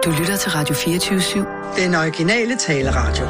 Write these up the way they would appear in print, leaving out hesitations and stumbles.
Du lytter til Radio 24/7. Den originale taleradio.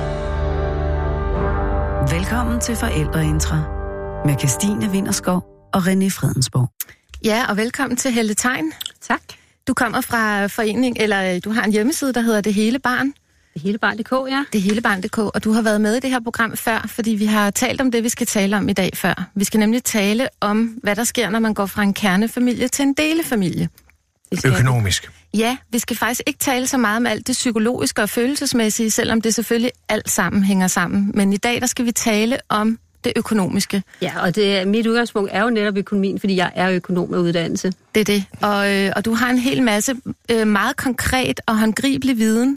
Velkommen til Forældreintra med Kirstine Winterskov og René Fredensborg. Ja, og velkommen til Helle Tegn. Tak. Du kommer fra forening, eller du har en hjemmeside, der hedder Det Hele Barn. Dethelebarn.dk, ja. Dethelebarn.dk, og du har været med i det her program før, fordi vi har talt om det, vi skal tale om i dag før. Vi skal nemlig tale om, hvad der sker, når man går fra en kernefamilie til en delefamilie. Økonomisk. Ja, vi skal faktisk ikke tale så meget om alt det psykologiske og følelsesmæssige, selvom det selvfølgelig alt sammen hænger sammen. Men i dag, der skal vi tale om det økonomiske. Ja, og mit udgangspunkt er jo netop økonomien, fordi jeg er økonom af uddannelse. Det er det. Og du har en hel masse meget konkret og håndgribelig viden,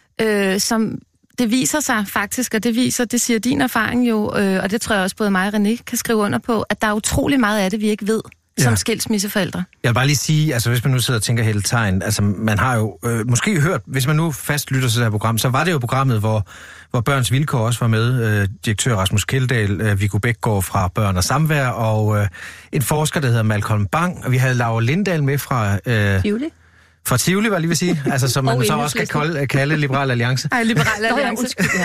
som det viser sig faktisk, og det siger din erfaring jo, og det tror jeg også både mig og René kan skrive under på, at der er utrolig meget af det, vi ikke ved som skilsmisseforældre. Jeg vil bare lige sige, altså hvis man nu sidder og tænker Helle Tegn, altså man har jo måske hørt, hvis man nu fast lytter til det her program, så var det jo programmet, hvor Børns Vilkår også var med, direktør Rasmus Kjeldahl, Viggo Bækgaard fra Børn og Samvær, og en forsker, der hedder Malcolm Bang, og vi havde Laura Lindahl med fra Tivoli. Fra Tivoli, var lige vil sige. Altså, som man så også kan kalde Liberal Alliance. Nej, Liberal Alliance.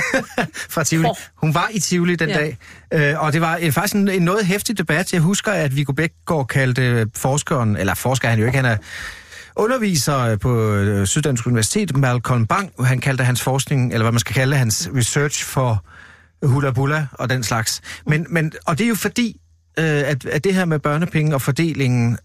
Fra Tivoli. Hun var i Tivoli den dag. Og det var faktisk en noget heftig debat. Jeg husker, at Viggo Bækgaard kaldte forskeren, eller forsker han jo ikke, han er underviser på Syddansk Universitet, Malcolm Bang. Han kaldte hans forskning, eller hvad man skal kalde hans research for hula bulla og den slags. Og det er jo fordi, at det her med børnepenge og fordelingen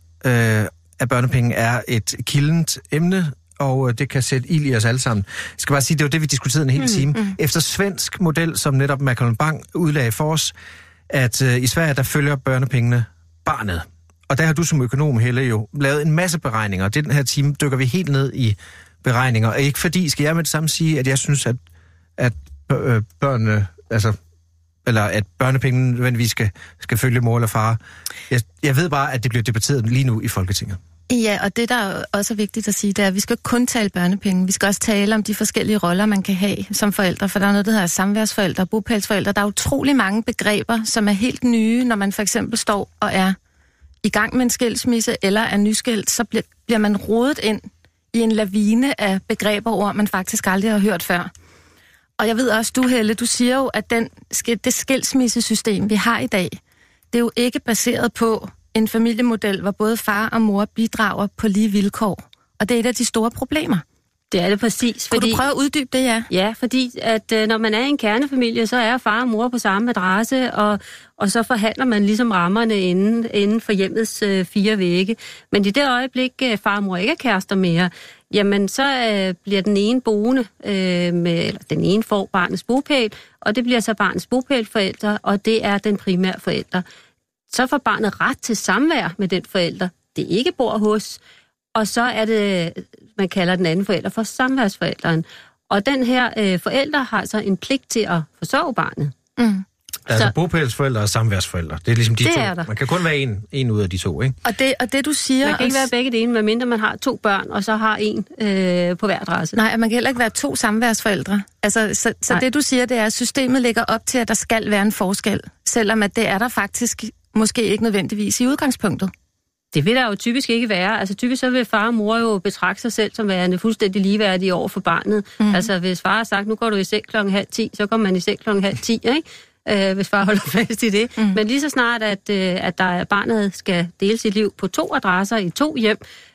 af børnepenge er et kildent emne, og det kan sætte ild i os alle sammen. Jeg skal bare sige, det var det, vi diskuterede en hel time. Efter svensk model, som netop Malcolm Bang udlagde for os, at i Sverige, der følger børnepengene barnet. Og der har du som økonom, Helle, jo lavet en masse beregninger, og den her time dykker vi helt ned i beregninger. Og ikke fordi, skal jeg med det samme sige, at jeg synes, at børnene, altså eller at børnepengene nødvendigvis skal følge mor eller far. Jeg ved bare, at det bliver debatteret lige nu i Folketinget. Ja, og det, der også er vigtigt at sige, det er, at vi skal kun tale børnepenge. Vi skal også tale om de forskellige roller, man kan have som forældre, for der er noget, der hedder samværsforældre, bopælsforældre. Der er utrolig mange begreber, som er helt nye, når man for eksempel står og er i gang med en skilsmisse eller er nyskilt, så bliver man rodet ind i en lavine af begreber og ord, man faktisk aldrig har hørt før. Og jeg ved også, du Helle, du siger jo, at det skilsmissesystem, vi har i dag, det er jo ikke baseret på en familiemodel, hvor både far og mor bidrager på lige vilkår. Og det er et af de store problemer. Det er det præcis. Kunne du prøve at uddybe det, ja? Ja, fordi at når man er i en kernefamilie, så er far og mor på samme adresse, og så forhandler man ligesom rammerne inden for hjemmets 4 vægge. Men i det øjeblik, far og mor ikke er kærester mere, jamen så bliver den ene boende, eller den ene får barnets bopæl, og det bliver så barnets bopælforældre, og det er den primære forælder. Så får barnet ret til samvær med den forælder, det ikke bor hos, og så er det, man kalder den anden forælder for samværsforælderen. Og den her forælder har så en pligt til at forsørge barnet. Mm. Altså bopælsforældre og samværsforældre. Det er ligesom de det to. Er man kan kun være en ud af de to, ikke? Og det du siger... Man kan ikke være begge det ene, medmindre man har 2 børn, og så har en på hver adresse. Nej, og man kan heller ikke være 2 samværsforældre. Altså, så det du siger, det er, at systemet lægger op til, at der skal være en forskel, selvom at det er der faktisk måske ikke nødvendigvis i udgangspunktet. Det vil der jo typisk ikke være. Altså typisk så vil far og mor jo betragte sig selv som værende fuldstændig ligeværdige over for barnet. Mm. Altså hvis far har sagt, nu går du i seng 9:30, så går man i seng 10:30, ikke? Hvis far holder fast i det. Mm. Men lige så snart, at barnet skal dele sit liv på 2 adresser i 2 hjem,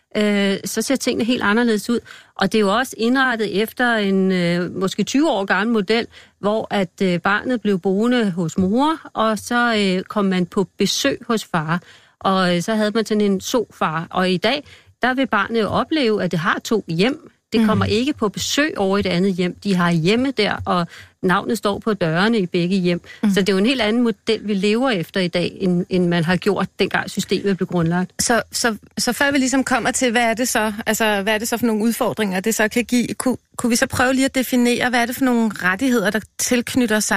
så ser tingene helt anderledes ud. Og det er jo også indrettet efter en måske 20 år gammel model, hvor at barnet blev boende hos mor, og så kom man på besøg hos far. Og så havde man sådan en sofar. Og i dag, der vil barnet jo opleve, at det har 2 hjem. Det kommer ikke på besøg over et andet hjem. De har hjemme der, og navnet står på dørene i begge hjem. Så det er jo en helt anden model, vi lever efter i dag, end man har gjort, dengang systemet blev grundlagt. Så før vi ligesom kommer til, hvad er det så for nogle udfordringer, det så kan give, kunne vi så prøve lige at definere, hvad er det for nogle rettigheder, der tilknytter sig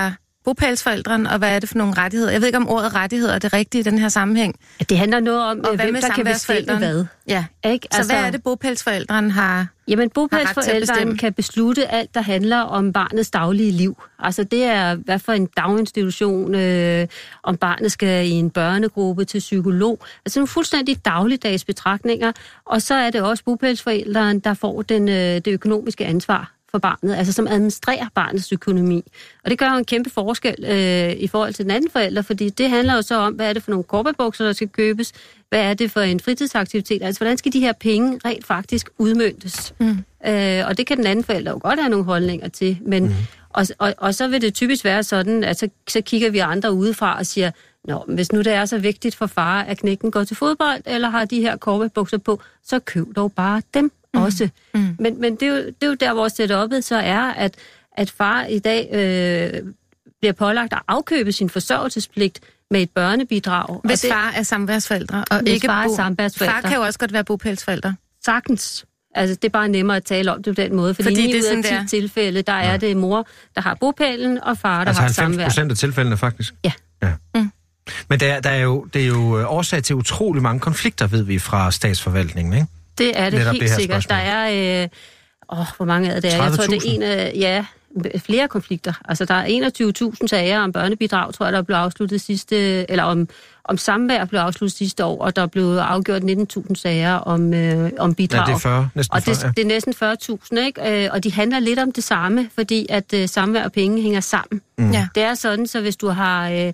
bopælsforældrene, og hvad er det for nogle rettigheder? Jeg ved ikke, om ordet rettigheder er det rigtige i den her sammenhæng. Det handler noget om, hvem der kan bestemme hvad. Ja. Ikke? Så hvad er det, bopælsforældrene har? Jamen, bopælsforældrene kan beslutte alt, der handler om barnets daglige liv. Altså, det er, hvad for en daginstitution, om barnet skal i en børnegruppe til psykolog. Altså, nogle fuldstændig dagligdags betragtninger. Og så er det også bopælsforældrene, der får det økonomiske ansvar for barnet, altså som administrerer barnets økonomi. Og det gør jo en kæmpe forskel i forhold til den anden forælder, fordi det handler jo så om, hvad er det for nogle korpebukser, der skal købes, hvad er det for en fritidsaktivitet, altså hvordan skal de her penge rent faktisk udmøntes. Og det kan den anden forælder jo godt have nogle holdninger til, men og så vil det typisk være sådan, at så kigger vi andre udefra og siger, nå, hvis nu det er så vigtigt for far, at knægten går til fodbold, eller har de her korpebukser på, så køb dog bare dem også. Men det er jo der, hvor setup'et så er, at far i dag bliver pålagt at afkøbe sin forsørgelsespligt med et børnebidrag. Hvis far er samværsforældre, og ikke far er samværsforældre. Far kan jo også godt være bopælsforældre. Sagtens. Altså, det er bare nemmere at tale om det på den måde, fordi 9 ud af 10 tilfælde, der er det mor, der har bopælen, og far, der har samvær. Altså 90% af tilfældene, faktisk? Ja. Men det er jo årsag til utrolig mange konflikter, ved vi, fra statsforvaltningen, ikke? Det er det netop helt det sikkert. Spørgsmål. Der er... hvor mange af det er? Jeg tror, det er en af... Ja, flere konflikter. Altså, der er 21.000 sager om børnebidrag, tror jeg, der blev afsluttet sidste... Eller om samvær blev afsluttet sidste år, og der blev afgjort 19.000 sager om bidrag. Ja, det er 40, næsten 40, og det er næsten 40.000, ikke? Og de handler lidt om det samme, fordi at samvær og penge hænger sammen. Ja. Det er sådan, så hvis du har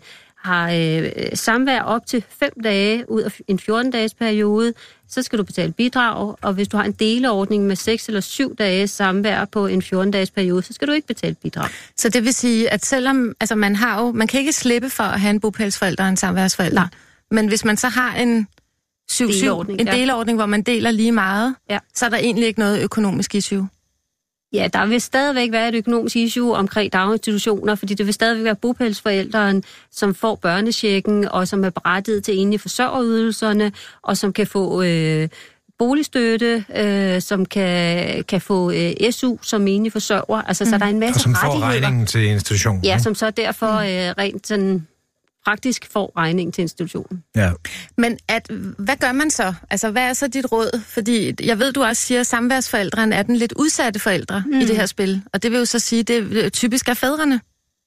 samvær op til 5 dage ud af en 14-dages periode, så skal du betale bidrag, og hvis du har en deleordning med 6 eller 7 dages samvær på en 14-dages periode, så skal du ikke betale bidrag. Så det vil sige, at selvom altså man kan ikke slippe for at have en bopælsforælder og en samværsforælder, men hvis man så har en deleordning, hvor man deler lige meget, så er der egentlig ikke noget økonomisk issue. Ja, der vil stadigvæk være et økonomisk issue omkring daginstitutioner, fordi det vil stadigvæk være bopælsforældren, som får børnechecken, og som er berettiget til enlige forsørgerydelserne, og som kan få boligstøtte, som kan få SU som enlige forsørger. Altså, så der er en masse rettigheder. Og som får regningen til institutionen. Ja, som så derfor rent sådan praktisk får regningen til institutionen. Ja. Men hvad gør man så? Altså, hvad er så dit råd? Fordi jeg ved, du også siger, at samværsforældren er den lidt udsatte forældre i det her spil. Og det vil jo så sige, at det typisk er fædrene.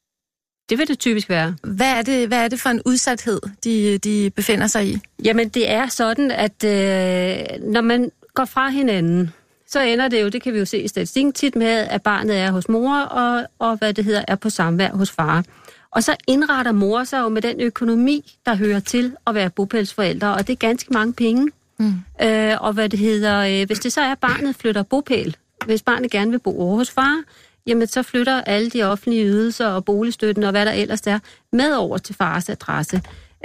Det vil det typisk være. Hvad er det for en udsathed, de befinder sig i? Jamen, det er sådan, at når man går fra hinanden, så ender det jo, det kan vi jo se i statistikken tit med, at barnet er hos mor, og hvad det hedder, er på samvær hos far. Og så indretter mor sig jo med den økonomi, der hører til at være bopælsforældre, og det er ganske mange penge. Og hvad det hedder, hvis det så er, at barnet flytter bopæl, hvis barnet gerne vil bo over hos far, jamen så flytter alle de offentlige ydelser og boligstøtten og hvad der ellers er med over til fars adresse.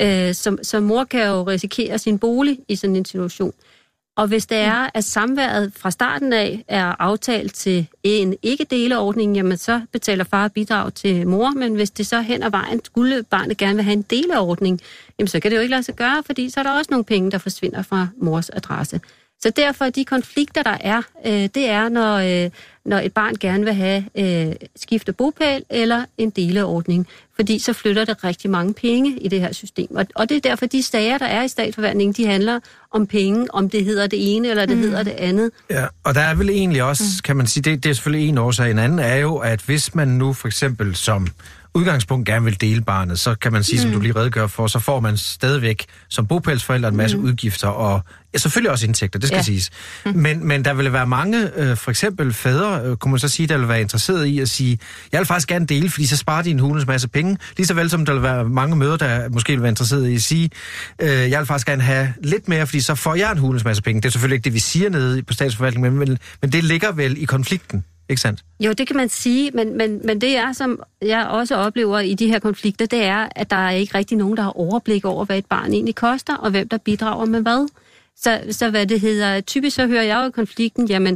Så mor kan jo risikere sin bolig i sådan en situation. Og hvis det er, at samværet fra starten af er aftalt til en ikke-deleordning, jamen så betaler far bidrag til mor, men hvis det så hen ad vejen skulle barnet gerne vil have en deleordning, jamen så kan det jo ikke lade sig gøre, fordi så er der også nogle penge, der forsvinder fra mors adresse. Så derfor de konflikter, der er, det er, når et barn gerne vil have skifte bopæl eller en deleordning, fordi så flytter det rigtig mange penge i det her system. Og det er derfor, de sager, der er i statsforvaltningen, de handler om penge, om det hedder det ene eller det hedder det andet. Ja, og der er vel egentlig også, kan man sige, det er selvfølgelig en årsag. En anden er jo, at hvis man nu for eksempel som udgangspunkt gerne vil dele barnet, så kan man sige, som du lige redegør for, så får man stadigvæk som bopælsforælder en masse udgifter, og selvfølgelig også indtægter, det skal siges. Men der vil være mange, for eksempel fædre, kunne man så sige, der vil være interesseret i at sige, jeg vil faktisk gerne dele, fordi så sparer de en hulens masse penge, lige så vel som der vil være mange mødre, der måske vil være interesseret i at sige, jeg vil faktisk gerne have lidt mere, fordi så får jeg en hulens masse penge. Det er selvfølgelig ikke det, vi siger nede på statsforvaltningen, men det ligger vel i konflikten. Ikke sandt? Jo, det kan man sige, men det er, som jeg også oplever i de her konflikter, det er, at der er ikke rigtig nogen, der har overblik over, hvad et barn egentlig koster, og hvem der bidrager med hvad. Så hvad det hedder, typisk så hører jeg jo i konflikten, jamen,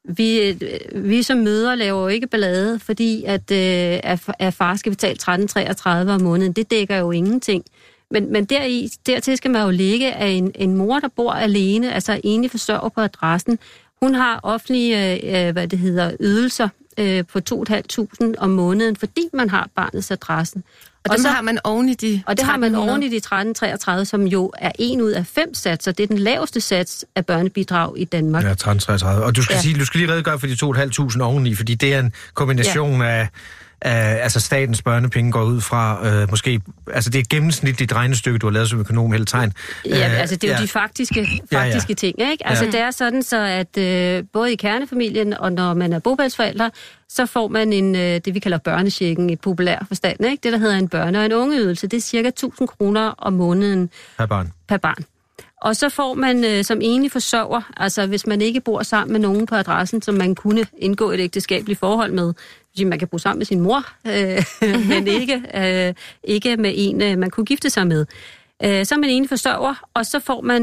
vi som mødre laver jo ikke ballade, fordi at far skal betale 13,33 om måneden. Det dækker jo ingenting. Men dertil skal man jo ligge, at en mor, der bor alene, altså enlig forsørger på adressen, hun har offentlige ydelser, på 2.500 om måneden, fordi man har barnets adressen. Og dem har man oven i de 1.300. Og det har man oven i de 1333, som jo er 1 ud af 5 satser. Det er den laveste sats af børnebidrag i Danmark. Ja, 1333. Og du skal lige redegøre for de 2.500 oveni, fordi det er en kombination af altså statens børnepenge går ud fra måske, altså det er et gennemsnitligt regnestykke, du har lavet som økonom hele tiden. Ja, altså det er jo de faktiske ting, ikke? Altså det er sådan så, at både i kernefamilien og når man er bopælsforældre, så får man det vi kalder børnechecken i populær forstand, ikke? Det der hedder en børne- og en ungeydelse, det er cirka 1.000 kroner om måneden per barn. Og så får man som enlig forsørger, altså hvis man ikke bor sammen med nogen på adressen, som man kunne indgå et ægteskabeligt forhold med, fordi man kan bo sammen med sin mor, men ikke med en, man kunne gifte sig med. Så er man enlig forsørger, og så får man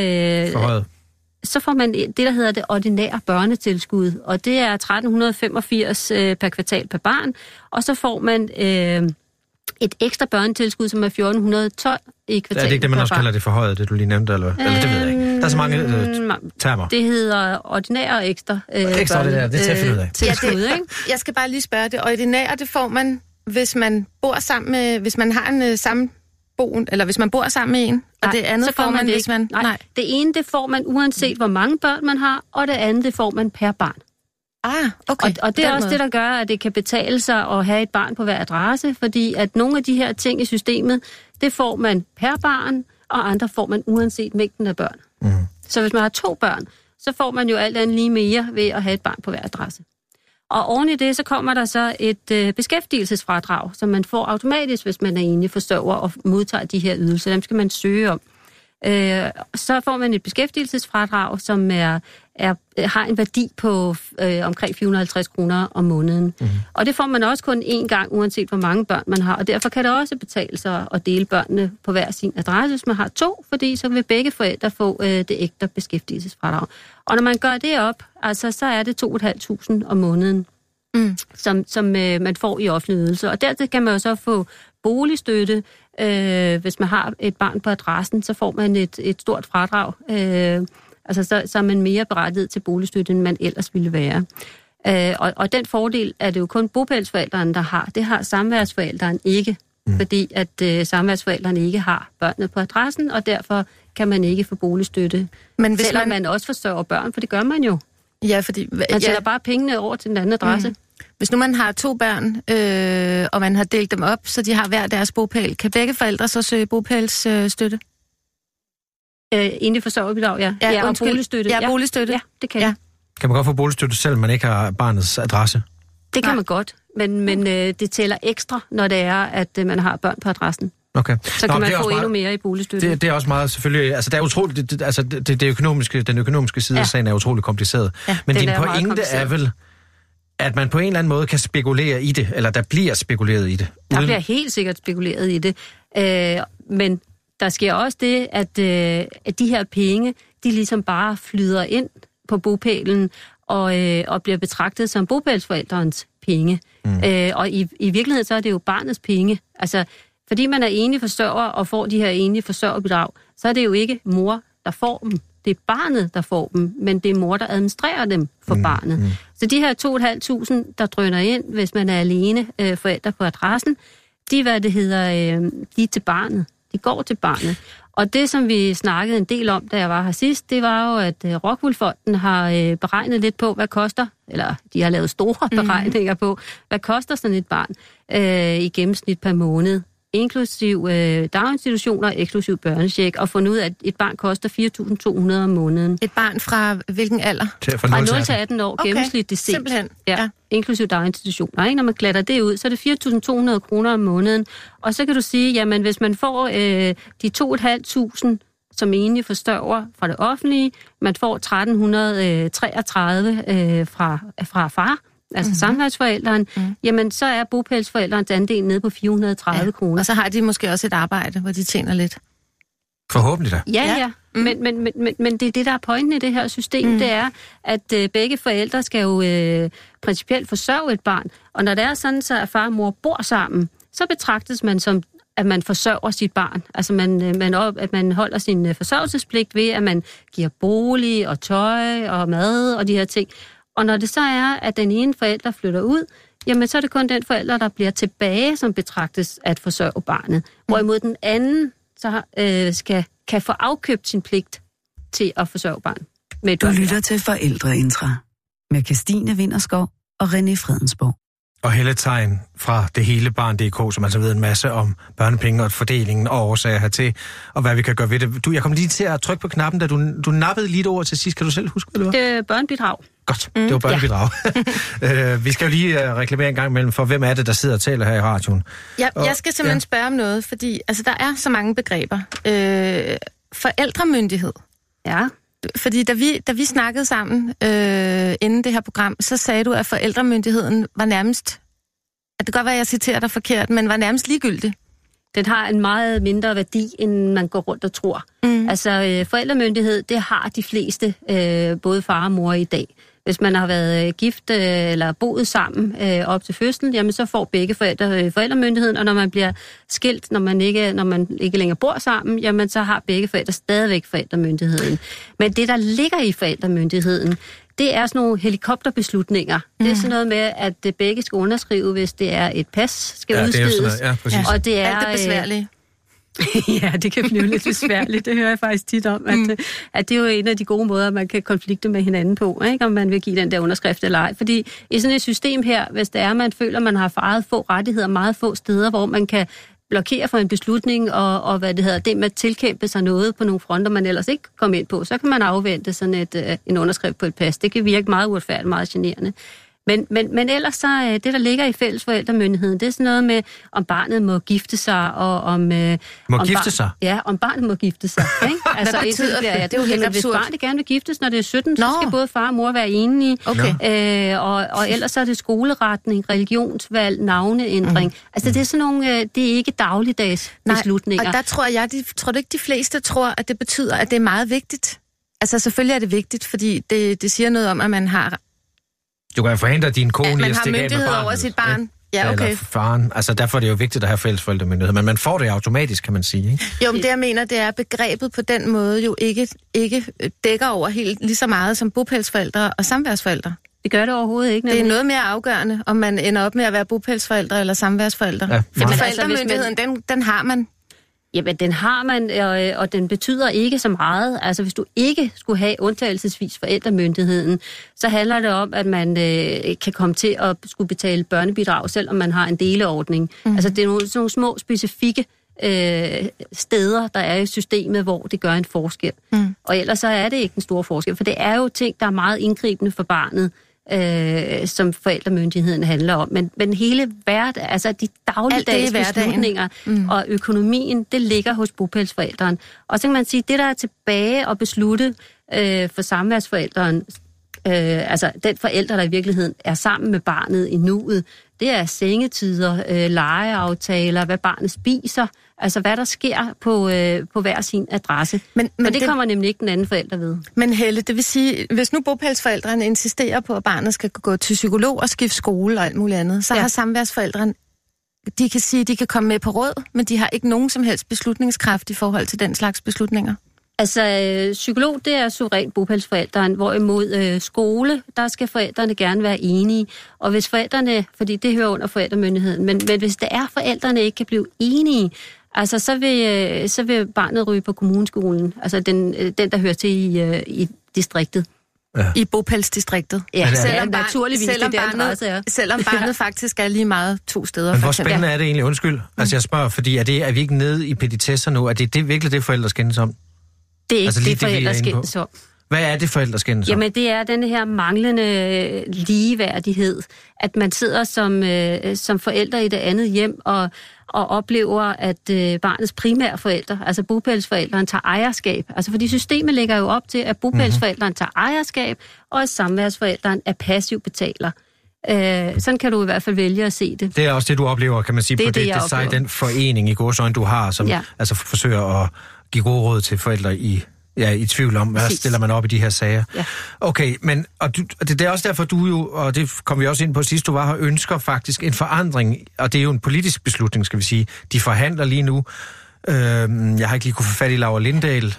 så får man det, der hedder det ordinære børnetilskud, og det er 1.385 per kvartal per barn, og så får man et ekstra børnetilskud, som er 1.412 i kvartal. Er det ikke det, man også kalder det forhøjet, det du lige nævnte, eller det ved jeg ikke. Der er så mange termer. Det hedder ordinær og ekstra ekstraordinær, det tager jeg finde ud af. Tilskud, ikke? Jeg skal bare lige spørge, det ordinære, det får man, hvis man bor sammen med, hvis man har en samboen, eller hvis man bor sammen med en, og det andet så får man hvis man... Nej, det ene, det får man uanset, hvor mange børn man har, og det andet, det får man per barn. Okay. Og det er også det, der gør, at det kan betale sig at have et barn på hver adresse, fordi at nogle af de her ting i systemet, det får man per barn, og andre får man uanset mængden af børn. Så hvis man har 2 børn, så får man jo alt andet lige mere ved at have et barn på hver adresse. Og oven i det, så kommer der så et beskæftigelsesfradrag, som man får automatisk, hvis man er enlig forsørger og modtager de her ydelser. Dem skal man søge om. Så får man et beskæftigelsesfradrag, som har en værdi på omkring 450 kroner om måneden. Og det får man også kun én gang, uanset hvor mange børn man har. Og derfor kan det også betale sig at dele børnene på hver sin adresse, hvis man har 2, fordi så vil begge forældre få det ægte beskæftigelsesfradrag. Og når man gør det op, altså, så er det 2.500 om måneden, som man får i offentlige ydelser. Og dertil kan man jo så få boligstøtte. Hvis man har et barn på adressen, så får man et stort fradrag. Altså så er man mere berettiget til boligstøtte, end man ellers ville være. Og den fordel er det jo kun bopælsforældrene, der har. Det har samværsforældrene ikke, fordi at samværsforældrene ikke har børnene på adressen, og derfor kan man ikke få boligstøtte. Men hvis selvom man også forsørger børn, for det gør man jo. Ja, fordi... Man sætter bare pengene over til den anden adresse. Hvis nu man har 2 børn, og man har delt dem op, så de har hver deres bopæl, kan begge forældre så søge bopælsstøtte? Enlig forsørgerbidrag, ja. Og boligstøtte. Ja, boligstøtte. Ja, det kan jeg. Kan man godt få boligstøtte, selvom man ikke har barnets adresse? Det kan man godt, men det tæller ekstra, når det er, at man har børn på adressen. Okay. Så kan man få endnu mere i boligstøtte. Det er også meget selvfølgelig... Altså, det er utroligt... Den økonomiske side af sagen er utroligt kompliceret. Ja, men din pointe er vel, at man på en eller anden måde kan spekulere i det, eller der bliver spekuleret i det. Der bliver helt sikkert spekuleret i det. Men der sker også det, at de her penge, de ligesom bare flyder ind på bopælen og bliver betragtet som bopælsforældrens penge. Og i virkeligheden så er det jo barnets penge. Altså, fordi man er enlig forsørger og får de her enlige forsørgerbidrag, så er det jo ikke mor, der får dem. Det er barnet, der får dem, men det er mor, der administrerer dem for barnet. Så de her 2.500, der drøner ind, hvis man er alene forældre på adressen, de er til barnet. De går til barnet. Og det, som vi snakkede en del om, da jeg var her sidst, det var jo, at Rockwool-fonden har beregnet lidt på, hvad koster, eller de har lavet store beregninger på, hvad koster sådan et barn i gennemsnit per måned, inklusiv daginstitutioner og eksklusiv børnecheck, og fundet ud af, at et barn koster 4.200 om måneden. Et barn fra hvilken alder? Fra 0 til 18 år, gennemsnitligt set. Simpelthen. Ja, inklusiv daginstitutioner. Ikke? Når man klatter det ud, så er det 4.200 kroner om måneden. Og så kan du sige, jamen hvis man får de 2.500 som enlig forsørger fra det offentlige, man får 1.333 fra far, altså samværsforældren, jamen så er bopælsforældrens andel nede på 430 kroner. Og så har de måske også et arbejde, hvor de tjener lidt. Forhåbentlig da. Ja. Men det er det, der er pointen i det her system, det er, at begge forældre skal jo principielt forsørge et barn. Og når det er sådan, så at far og mor bor sammen, så betragtes man som, at man forsørger sit barn. Altså at man holder sin forsørgelsespligt ved, at man giver bolig og tøj og mad og de her ting. Og når det så er, at den ene forælder flytter ud, jamen så er det kun den forælder, der bliver tilbage, som betragtes at forsørge barnet. Hvorimod den anden så kan få afkøbt sin pligt til at forsørge barnet. Du lytter til Forældreintra med Kirstine Winterskov og René Fredensborg. Og Helle Thein fra Det Hele Barn.dk, som altså ved en masse om børnepenge og fordelingen og årsager hertil, og hvad vi kan gøre ved det. Jeg kom lige til at trykke på knappen, da du nappede lige et ord til sidst. Kan du selv huske, hvad det var? Det er børnebidrag. Godt, det var børnebidrag. Ja. Vi skal jo lige reklamere en gang imellem for, hvem er det, der sidder og taler her i radioen. Ja, jeg skal simpelthen spørge om noget, fordi altså, der er så mange begreber. Forældremyndighed. Ja. Fordi da vi snakkede sammen inden det her program, så sagde du, at forældremyndigheden var nærmest, at det kan godt være, at jeg citerer dig forkert, men var nærmest ligegyldig. Den har en meget mindre værdi, end man går rundt og tror. Altså forældremyndighed, det har de fleste, både far og mor i dag. Hvis man har været gift eller boet sammen op til fødslen, jamen så får begge forældre forældremyndigheden, og når man bliver skilt, når man ikke længere bor sammen, jamen så har begge forældre stadigvæk forældremyndigheden. Men det, der ligger i forældremyndigheden, det er sådan nogle helikopterbeslutninger. Det er sådan noget med, at begge skal underskrive, hvis det er et pas, skal udstedes. Det er sådan noget, ja, og det er alt det besværlige. Ja, det kan blive lidt besværligt. Det hører jeg faktisk tit om, at det er jo en af de gode måder, man kan konflikte med hinanden på, ikke? Om man vil give den der underskrift eller ej. Fordi i sådan et system her, hvis det er, man føler, man har faret få rettigheder, meget få steder, hvor man kan blokere for en beslutning, og hvad det hedder, det med at tilkæmpe sig noget på nogle fronter, man ellers ikke kommer ind på, så kan man afvente sådan en underskrift på et pas. Det kan virke meget uretfærdigt, meget generende. Men ellers så, det der ligger i fælles forældremyndigheden, det er sådan noget med, om barnet må gifte sig, og om... gifte sig? Ja, om barnet må gifte sig, ikke? Altså, hvad betyder det? Det er jo helt absurd. Hvis barnet gerne vil giftes, når det er 17, så skal både far og mor være enige. Okay. Og ellers så er det skoleretning, religionsvalg, navneændring. Altså, det er sådan nogle... det er ikke dagligdags beslutninger. Og der tror du ikke, de fleste tror, at det betyder, at det er meget vigtigt? Altså, selvfølgelig er det vigtigt, fordi det siger noget om, at man har... Du kan forhindre din kone i at stikke af med barnet. Man har myndighed over sit barn. Ja, okay. Eller faren. Altså, derfor er det jo vigtigt at have fælles forældremyndighed. Men man får det automatisk, kan man sige, ikke? Jo, men det jeg mener, det er, begrebet på den måde jo ikke dækker over helt lige så meget som bopælsforældre og samværsforældre. Det gør det overhovedet ikke. Det er noget mere afgørende, om man ender op med at være bopælsforældre eller samværsforældre. Ja, fordi forældremyndigheden, den har man. Jamen, den har man, og den betyder ikke så meget. Altså, hvis du ikke skulle have undtagelsesvis forældremyndigheden, så handler det om, at man kan komme til at skulle betale børnebidrag, selvom man har en deleordning. Altså, det er nogle små, specifikke steder, der er i systemet, hvor det gør en forskel. Og ellers så er det ikke en stor forskel, for det er jo ting, der er meget indgribende for barnet, som forældremyndigheden handler om. Men hele hverdagen, altså de dagligdags beslutninger og økonomien, det ligger hos bopælsforældren. Og så kan man sige, det der er tilbage at beslutte for samværsforældren, altså den forælder, der i virkeligheden er sammen med barnet i nuet, det er sengetider, legeaftaler, hvad barnet spiser, altså hvad der sker på hver sin adresse. Men det kommer nemlig ikke den anden forælder ved. Men Helle, det vil sige, hvis nu bopælsforældrene insisterer på, at barnet skal gå til psykolog og skifte skole og alt muligt andet, så har samværsforældrene, de kan sige, at de kan komme med på råd, men de har ikke nogen som helst beslutningskraft i forhold til den slags beslutninger. Altså, psykolog, det er suverænt bopælsforældren, hvorimod skole, der skal forældrene gerne være enige. Og hvis forældrene, fordi det hører under forældremyndigheden, men hvis det er, forældrene ikke kan blive enige, altså så vil barnet ryge på kommuneskolen, altså den der hører til i distriktet. Ja. I bopælsdistriktet. Ja, selvom barnet faktisk er lige meget 2 steder. Men hvor spændende er det egentlig? Undskyld. Altså jeg spørger, fordi er vi ikke nede i petitesser nu? Er det virkelig det, forældre skændes om? Det er ikke altså, det, forældre skændes om. Hvad er det, forældre skændes om? Jamen, det er den her manglende ligeværdighed. At man sidder som forældre i det andet hjem og oplever, at barnets primære forældre, altså bopælsforældren, tager ejerskab. Altså, fordi systemet lægger jo op til, at bopælsforældren tager ejerskab, og at samværsforældren er passiv betaler. Sådan kan du i hvert fald vælge at se det. Det er også det, du oplever, kan man sige, på den forening i godsøjne, du har, som altså forsøger at give gode råd til forældre i tvivl om, hvad stiller man op i de her sager. Ja. Okay, men det er også derfor, du jo, og det kom vi også ind på sidst, du var her, ønsker faktisk en forandring, og det er jo en politisk beslutning, skal vi sige. De forhandler lige nu. Jeg har ikke lige kunne få fat i Laura Lindahl,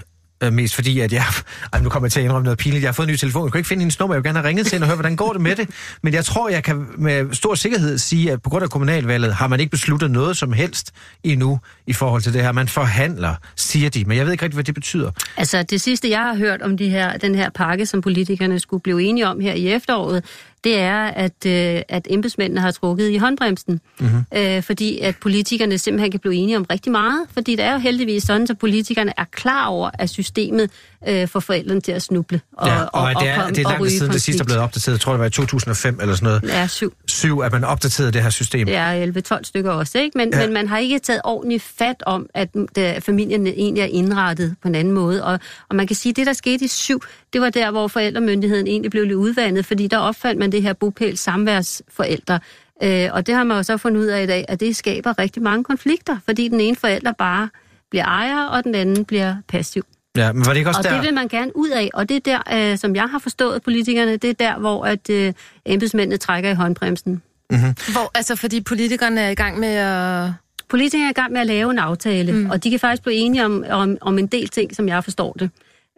Mest fordi, at jeg... nu kommer jeg til at indrømme noget pinligt. Jeg har fået en ny telefon. Jeg kan ikke finde hendes nummer. Jeg vil gerne have ringet til hende og høre, hvordan går det med det. Men jeg tror, jeg kan med stor sikkerhed sige, at på grund af kommunalvalget har man ikke besluttet noget som helst endnu i forhold til det her. Man forhandler, siger de. Men jeg ved ikke rigtig, hvad det betyder. Altså, det sidste, jeg har hørt om den her pakke, som politikerne skulle blive enige om her i efteråret, det er, at embedsmændene har trukket i håndbremsen. Mm-hmm. Fordi at politikerne simpelthen kan blive enige om rigtig meget. Fordi det er jo heldigvis sådan, at politikerne er klar over, at systemet får forældrene til at snuble. Og det er langt siden det sidste er blevet opdateret. Jeg tror, det var i 2005 eller sådan noget. Ja, 7. 7, at man opdaterede det her system. Det er 11-12 stykker også, ikke? Men man har ikke taget ordentligt fat om, at familien egentlig er indrettet på en anden måde. Og man kan sige, at det, der skete i 7, det var der, hvor forældremyndigheden egentlig blev lidt udvandet, fordi der opfandt man det her bopæls samværsforældre. Og det har man jo så fundet ud af i dag, at det skaber rigtig mange konflikter, fordi den ene forælder bare bliver ejer, og den anden bliver passiv. Ja, men var det ikke også og der? Det vil man gerne ud af, og det er der, som jeg har forstået politikerne, det er der, hvor at embedsmændene trækker i håndbremsen. Mm-hmm. Fordi politikerne er i gang med at... Politikerne er i gang med at lave en aftale, og de kan faktisk blive enige om en del ting, som jeg forstår det.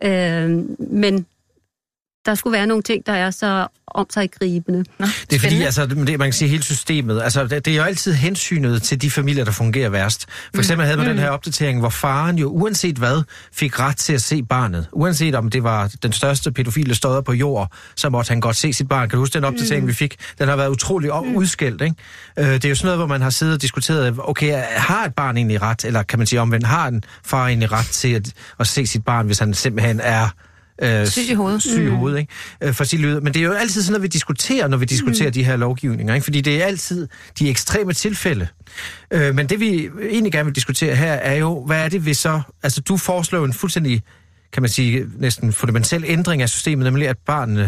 Men der skulle være nogle ting, der er så omsiggribende. Det er fordi, man kan sige hele systemet, det er jo altid hensynet til de familier, der fungerer værst. For eksempel havde man den her opdatering, hvor faren jo uanset hvad, fik ret til at se barnet. Uanset om det var den største pædofile stodder på jord, så måtte han godt se sit barn. Kan du huske den opdatering, vi fik? Den har været utrolig udskældt, ikke? Det er jo sådan noget, hvor man har siddet og diskuteret, okay, har et barn egentlig ret, eller kan man sige omvendt, har en far egentlig ret til at se sit barn, hvis han simpelthen er syg i hovedet. Ikke? For sit lyd. Men det er jo altid sådan, når vi diskuterer de her lovgivninger, ikke? Fordi det er altid de ekstreme tilfælde. Men det vi egentlig gerne vil diskutere her, er jo, hvad er det vi så... Altså, du foreslår en fuldstændig, kan man sige, næsten fundamental ændring af systemet, nemlig at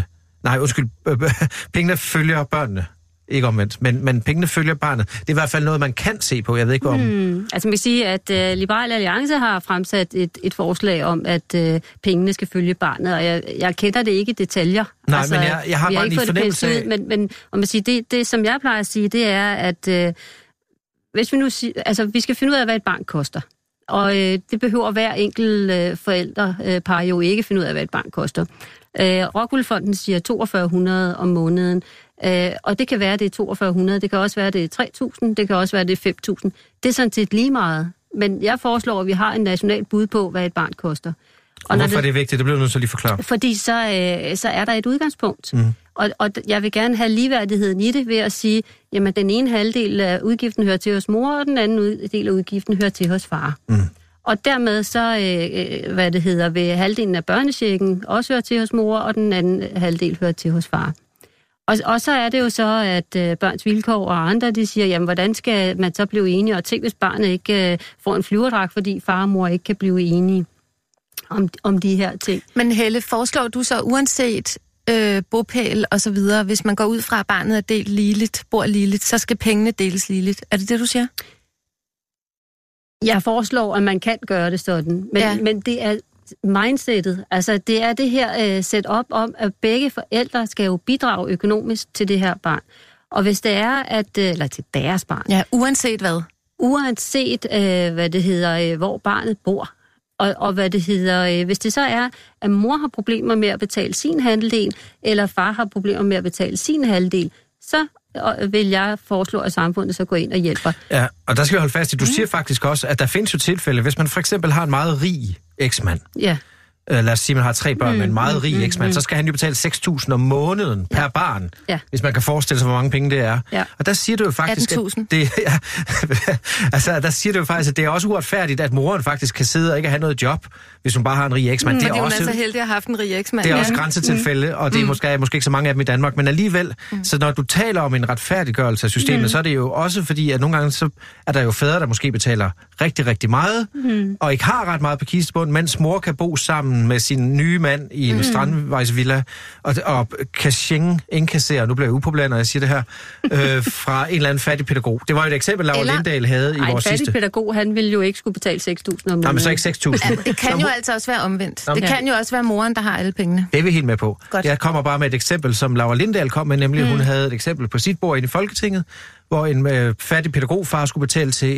pengene følger børnene. Ikke omvendt, men pengene følger barnet. Det er i hvert fald noget, man kan se på. Jeg ved ikke, hvor... Altså, man kan sige, at Liberal Alliance har fremsat et forslag om, at pengene skal følge barnet, og jeg kender det ikke i detaljer. Nej, altså, men jeg har bare en fornemmelse af... Men man siger, det, som jeg plejer at sige, det er, at hvis vi nu vi skal finde ud af, hvad et barn koster. Og det behøver hver enkelt forældrepar jo ikke finde ud af, hvad et barn koster. Rockwool Fonden siger 4200 om måneden, og det kan være, det er 4200, det kan også være, det er 3000, det kan også være, det er 5000. Det er sådan set lige meget. Men jeg foreslår, at vi har en national bud på, hvad et barn koster. Og hvorfor er det vigtigt? Det bliver nødt til at lige forklare. Fordi så er der et udgangspunkt. Og jeg vil gerne have ligeværdigheden i det ved at sige, jamen den ene halvdel af udgiften hører til hos mor, og den anden del af udgiften hører til hos far. Og dermed så, vil halvdelen af børnechecken også høre til hos mor, og den anden halvdel hører til hos far. Og så er det jo så, at Børns Vilkår og andre, de siger, jamen hvordan skal man så blive enige? Og tænk, hvis barnet ikke får en flyverdragt, fordi far og mor ikke kan blive enige om de her ting. Men Helle, foreslår du så uanset bopæl og så videre, hvis man går ud fra, at barnet er delt ligeligt, bor ligeligt, så skal pengene deles ligeligt? Er det det, du siger? Jeg foreslår, at man kan gøre det sådan, men det er mindsetet. Altså, det er det her setup om, at begge forældre skal jo bidrage økonomisk til det her barn. Og hvis det er, eller til deres barn. Ja, uanset hvad? Uanset, hvor barnet bor. Og hvis det så er, at mor har problemer med at betale sin halvdel, eller far har problemer med at betale sin halvdel, så vil jeg foreslå, at samfundet så går ind og hjælper. Ja, og der skal vi holde fast i. Du siger faktisk også, at der findes jo tilfælde, hvis man for eksempel har en meget rig eksmand. Ja. Lad os sige, at man har 3 børn med en meget rig eksmand, så skal han jo betale 6.000 om måneden per barn, hvis man kan forestille sig, hvor mange penge det er. Ja. Og der siger du jo faktisk, 18.000. altså, der siger du jo faktisk, at det er også uretfærdigt, at moren faktisk kan sidde og ikke have noget job, hvis hun bare har en rig eksmand. Det er også så heldig at have haft en rig eksmand. Det er også grænsetilfælde, og det er måske ikke så mange af dem i Danmark, men alligevel, så når du taler om en retfærdiggørelse af systemet, så er det jo også fordi, at nogle gange så er der jo fædre, der måske betaler rigtig, rigtig meget, og ikke har ret meget på kistebund, mens mor kan bo sammen med sin nye mand i en strandvejsvilla, og kan indkassere, nu bliver jeg upopulær, når jeg siger det her, fra en eller anden fattig pædagog. Det var jo et eksempel, Laura Lindahl havde i vores sidste. En fattig pædagog, han ville jo ikke skulle betale 6.000 om måneden. Nej, men så ikke 6.000. Det kan jo altså også være omvendt. Det kan jo også være moren, der har alle pengene. Det er vi helt med på. Godt. Jeg kommer bare med et eksempel, som Laura Lindahl kom med, nemlig hun havde et eksempel på sit bord inde i Folketinget, hvor en fattig pædagogfar skulle betale til en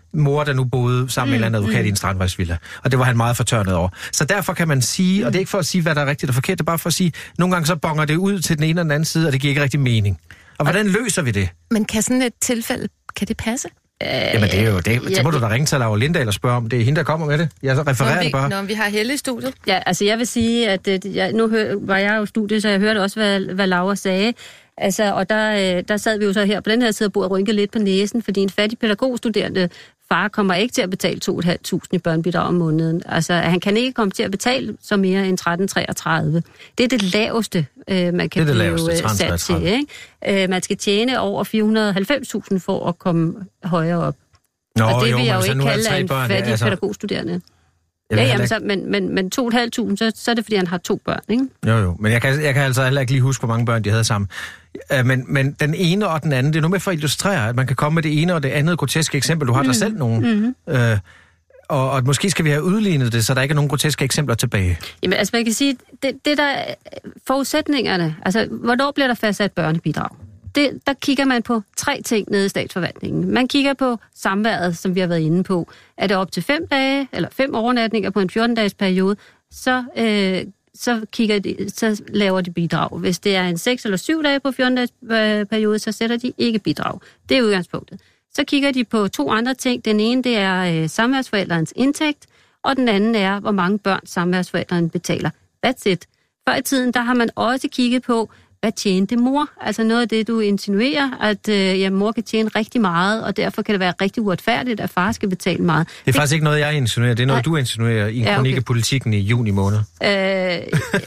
mor, der nu boede sammen med en eller anden advokat i en strandvejsvilla. Og det var han meget fortørnet over. Så derfor kan man sige, og det er ikke for at sige, hvad der er rigtigt og forkert, det er bare for at sige, nogle gange så bonger det ud til den ene og den anden side, og det giver ikke rigtig mening. Og hvordan løser vi det? Men kan sådan et tilfælde, kan det passe? Jamen det er jo det. Så må du da ringe til Laura Lindahl og spørge om. Det er hende, der kommer med det. Jeg så refererer det bare. Når vi har Helle i studiet. Ja, altså jeg vil sige, at nu var jeg jo i studiet, så jeg hørte også, hvad Laura sagde. Altså, og der sad vi jo så her på den her side og burde rynke lidt på næsen, fordi en fattig pædagogstuderende far kommer ikke til at betale 2.500 i børnebidrag om måneden. Altså, han kan ikke komme til at betale så mere end 1333. Det er det laveste, man kan blive sat til. Ikke? Man skal tjene over 490.000 for at komme højere op. Nå, og det jo, vil jeg jo ikke kalde en fattig pædagogstuderende. Men 2.500, så er det, fordi han har 2 børn, ikke? Jo, men jeg kan altså heller ikke lige huske, hvor mange børn de havde sammen. Men den ene og den anden, det er nu med for at illustrere, at man kan komme med det ene og det andet groteske eksempel. Du har der selv nogen. Og måske skal vi have udlignet det, så der ikke er nogen groteske eksempler tilbage. Jamen, altså man kan sige, det der forudsætningerne, altså hvornår bliver der fastsat børnebidrag? Der kigger man på 3 ting nede i statsforvaltningen. Man kigger på samværet, som vi har været inde på. Er det op til 5 dage, eller 5 overnatninger på en 14-dages periode, så laver de bidrag. Hvis det er en 6 eller 7 dage på 14-dages periode, så sætter de ikke bidrag. Det er udgangspunktet. Så kigger de på 2 andre ting. Den ene, det er samværsforældrens indtægt, og den anden er, hvor mange børn samværsforældrene betaler. That's it. Før i tiden, der har man også kigget på, hvad tjente mor? Altså noget af det, du insinuerer, at mor kan tjene rigtig meget, og derfor kan det være rigtig uretfærdigt, at far skal betale meget. Det er faktisk ikke noget, jeg insinuerer. Det er noget, du insinuerer i en kronik af Politikken i juni måned. Ja.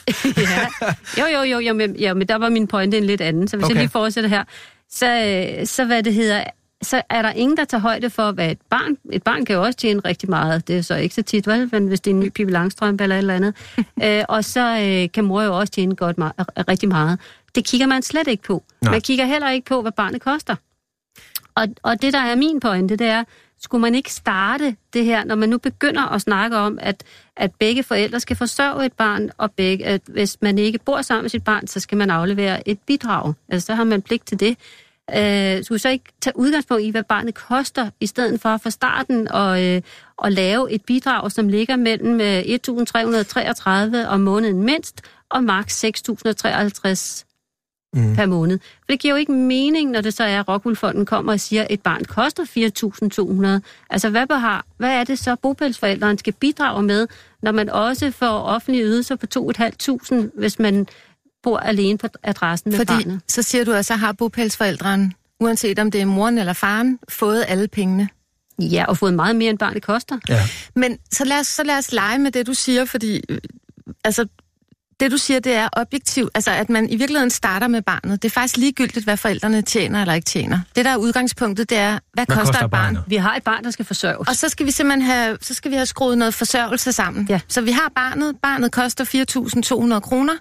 Jo, men der var min pointe en lidt anden. Så hvis jeg lige fortsætter her, så hvad det hedder, så er der ingen, der tager højde for, hvad et barn kan jo også tjene rigtig meget. Det er så ikke så tit, vel? Men hvis det er en ny Pippi Langstrømpe eller et eller andet. Og så kan mor jo også tjene rigtig meget. Det kigger man slet ikke på. Nej. Man kigger heller ikke på, hvad barnet koster. Og det, der er min pointe, det er, skulle man ikke starte det her, når man nu begynder at snakke om, at begge forældre skal forsørge et barn, og at hvis man ikke bor sammen med sit barn, så skal man aflevere et bidrag. Altså, så har man pligt til det. Skulle så ikke tage udgangspunkt i, hvad barnet koster, i stedet for fra starten at lave et bidrag, som ligger mellem 1.333 om måneden mindst, og maks 6.053 per måned. For det giver jo ikke mening, når det så er, at Rockwool-fonden kommer og siger, at et barn koster 4.200. Altså, hvad er det så, bopælsforældrene skal bidrage med, når man også får offentlige ydelser på 2.500, hvis man bor alene på adressen med barnet? Så siger du, at så har bopælsforældrene, uanset om det er moren eller faren, fået alle pengene. Ja, og fået meget mere, end barnet koster. Ja. Men så lad os lege med det, du siger, fordi altså, det, du siger, det er objektivt. Altså, at man i virkeligheden starter med barnet. Det er faktisk ligegyldigt, hvad forældrene tjener eller ikke tjener. Det, der er udgangspunktet, det er, hvad koster et barn? Vi har et barn, der skal forsørges. Og så skal vi simpelthen have skruet noget forsørgelse sammen. Ja. Så vi har barnet. Barnet koster 4.200 kroner.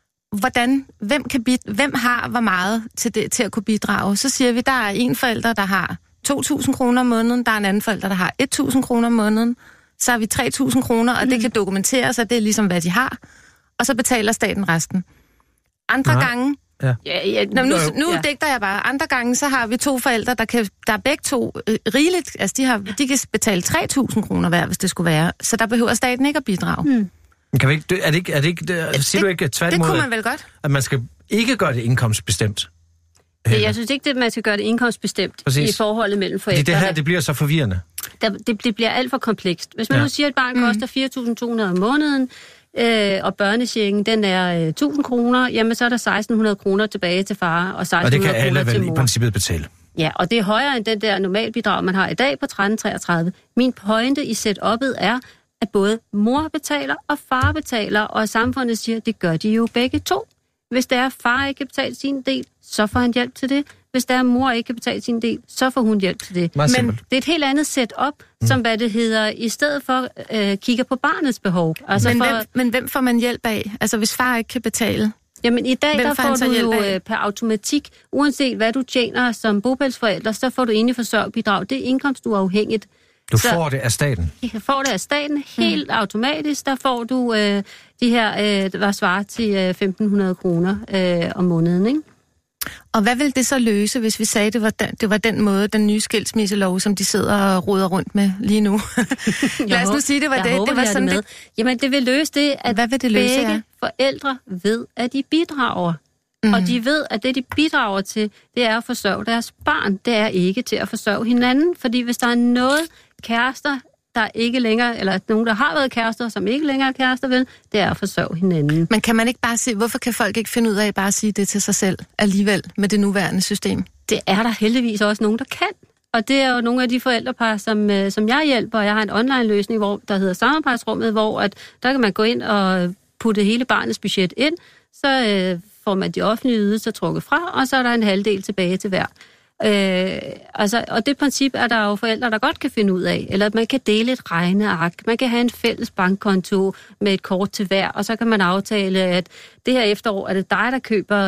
Hvem har hvor meget til at kunne bidrage? Så siger vi, der er en forælder, der har 2.000 kroner om måneden. Der er en anden forælder, der har 1.000 kroner om måneden. Så har vi 3.000 kroner, og det kan dokumenteres, at det er ligesom, hvad de har. Og så betaler staten resten. Andre gange... Ja. Nu digter jeg bare. Andre gange, så har vi 2 forældre, der er begge to rigeligt. Altså, de kan betale 3.000 kroner hver, hvis det skulle være. Så der behøver staten ikke at bidrage. Kan vi ikke, er det ikke, siger du ikke tværtimod, det kunne man vel godt. At man skal ikke gøre det indkomstbestemt? Jeg synes ikke, at man skal gøre det indkomstbestemt. Præcis. I forholdet mellem forældrene. Det her, det bliver så forvirrende. Det bliver alt for komplekst. Hvis man nu siger, at et barn koster 4.200 om måneden, og børnechecken, den er 1.000 kroner, jamen så er der 1.600 kroner tilbage til far, og 1.600 kroner til mor. Og det kan alle vel i princippet betale. Ja, og det er højere end den der normalbidrag, man har i dag på 13.33. Min pointe i setup'et er, at både mor betaler og far betaler, og samfundet siger, at det gør de jo begge to. Hvis der er far ikke kan betale sin del, så får han hjælp til det. Hvis der er mor ikke kan betale sin del, så får hun hjælp til det. Men det er et helt andet setup, som hvad det hedder, i stedet for kigger på barnets behov. Altså men hvem får man hjælp af? Altså hvis far ikke kan betale? Jamen i dag, der får du jo per automatik, uanset hvad du tjener som bopælsforælder, så får du egentlig forsørgerbidrag. Det er indkomstuafhængigt. Du får det af staten? Du får det af staten helt automatisk. Der får du de her, der svarer til 1.500 kroner om måneden, ikke? Og hvad vil det så løse, hvis vi sagde, det var den måde, den nye skilsmisselov, som de sidder og roder rundt med lige nu? Lad os nu sige, det var det. Det var sådan det. Jamen, det vil løse det, at hvad vil det løse, begge forældre ved, at de bidrager. Mm. Og de ved, at det, de bidrager til, det er at forsørge deres barn. Det er ikke til at forsørge hinanden. Fordi hvis der er noget kærester, der ikke længere, eller nogen, der har været kærester, som ikke længere er kærester vel, det er at forsørge hinanden. Men kan man ikke bare sige, hvorfor kan folk ikke finde ud af bare at sige det til sig selv alligevel med det nuværende system? Det er der heldigvis også nogen, der kan. Og det er jo nogle af de forældrepar, som jeg hjælper. Jeg har en online-løsning, der hedder Samarbejdsrummet, hvor at der kan man gå ind og putte hele barnets budget ind, så får man de offentlige ydelser trukket fra, og så er der en halvdel tilbage til hver. Og det princip er der jo forældre, der godt kan finde ud af, eller at man kan dele et regneark, man kan have en fælles bankkonto med et kort til hver, og så kan man aftale, at det her efterår er det dig, der køber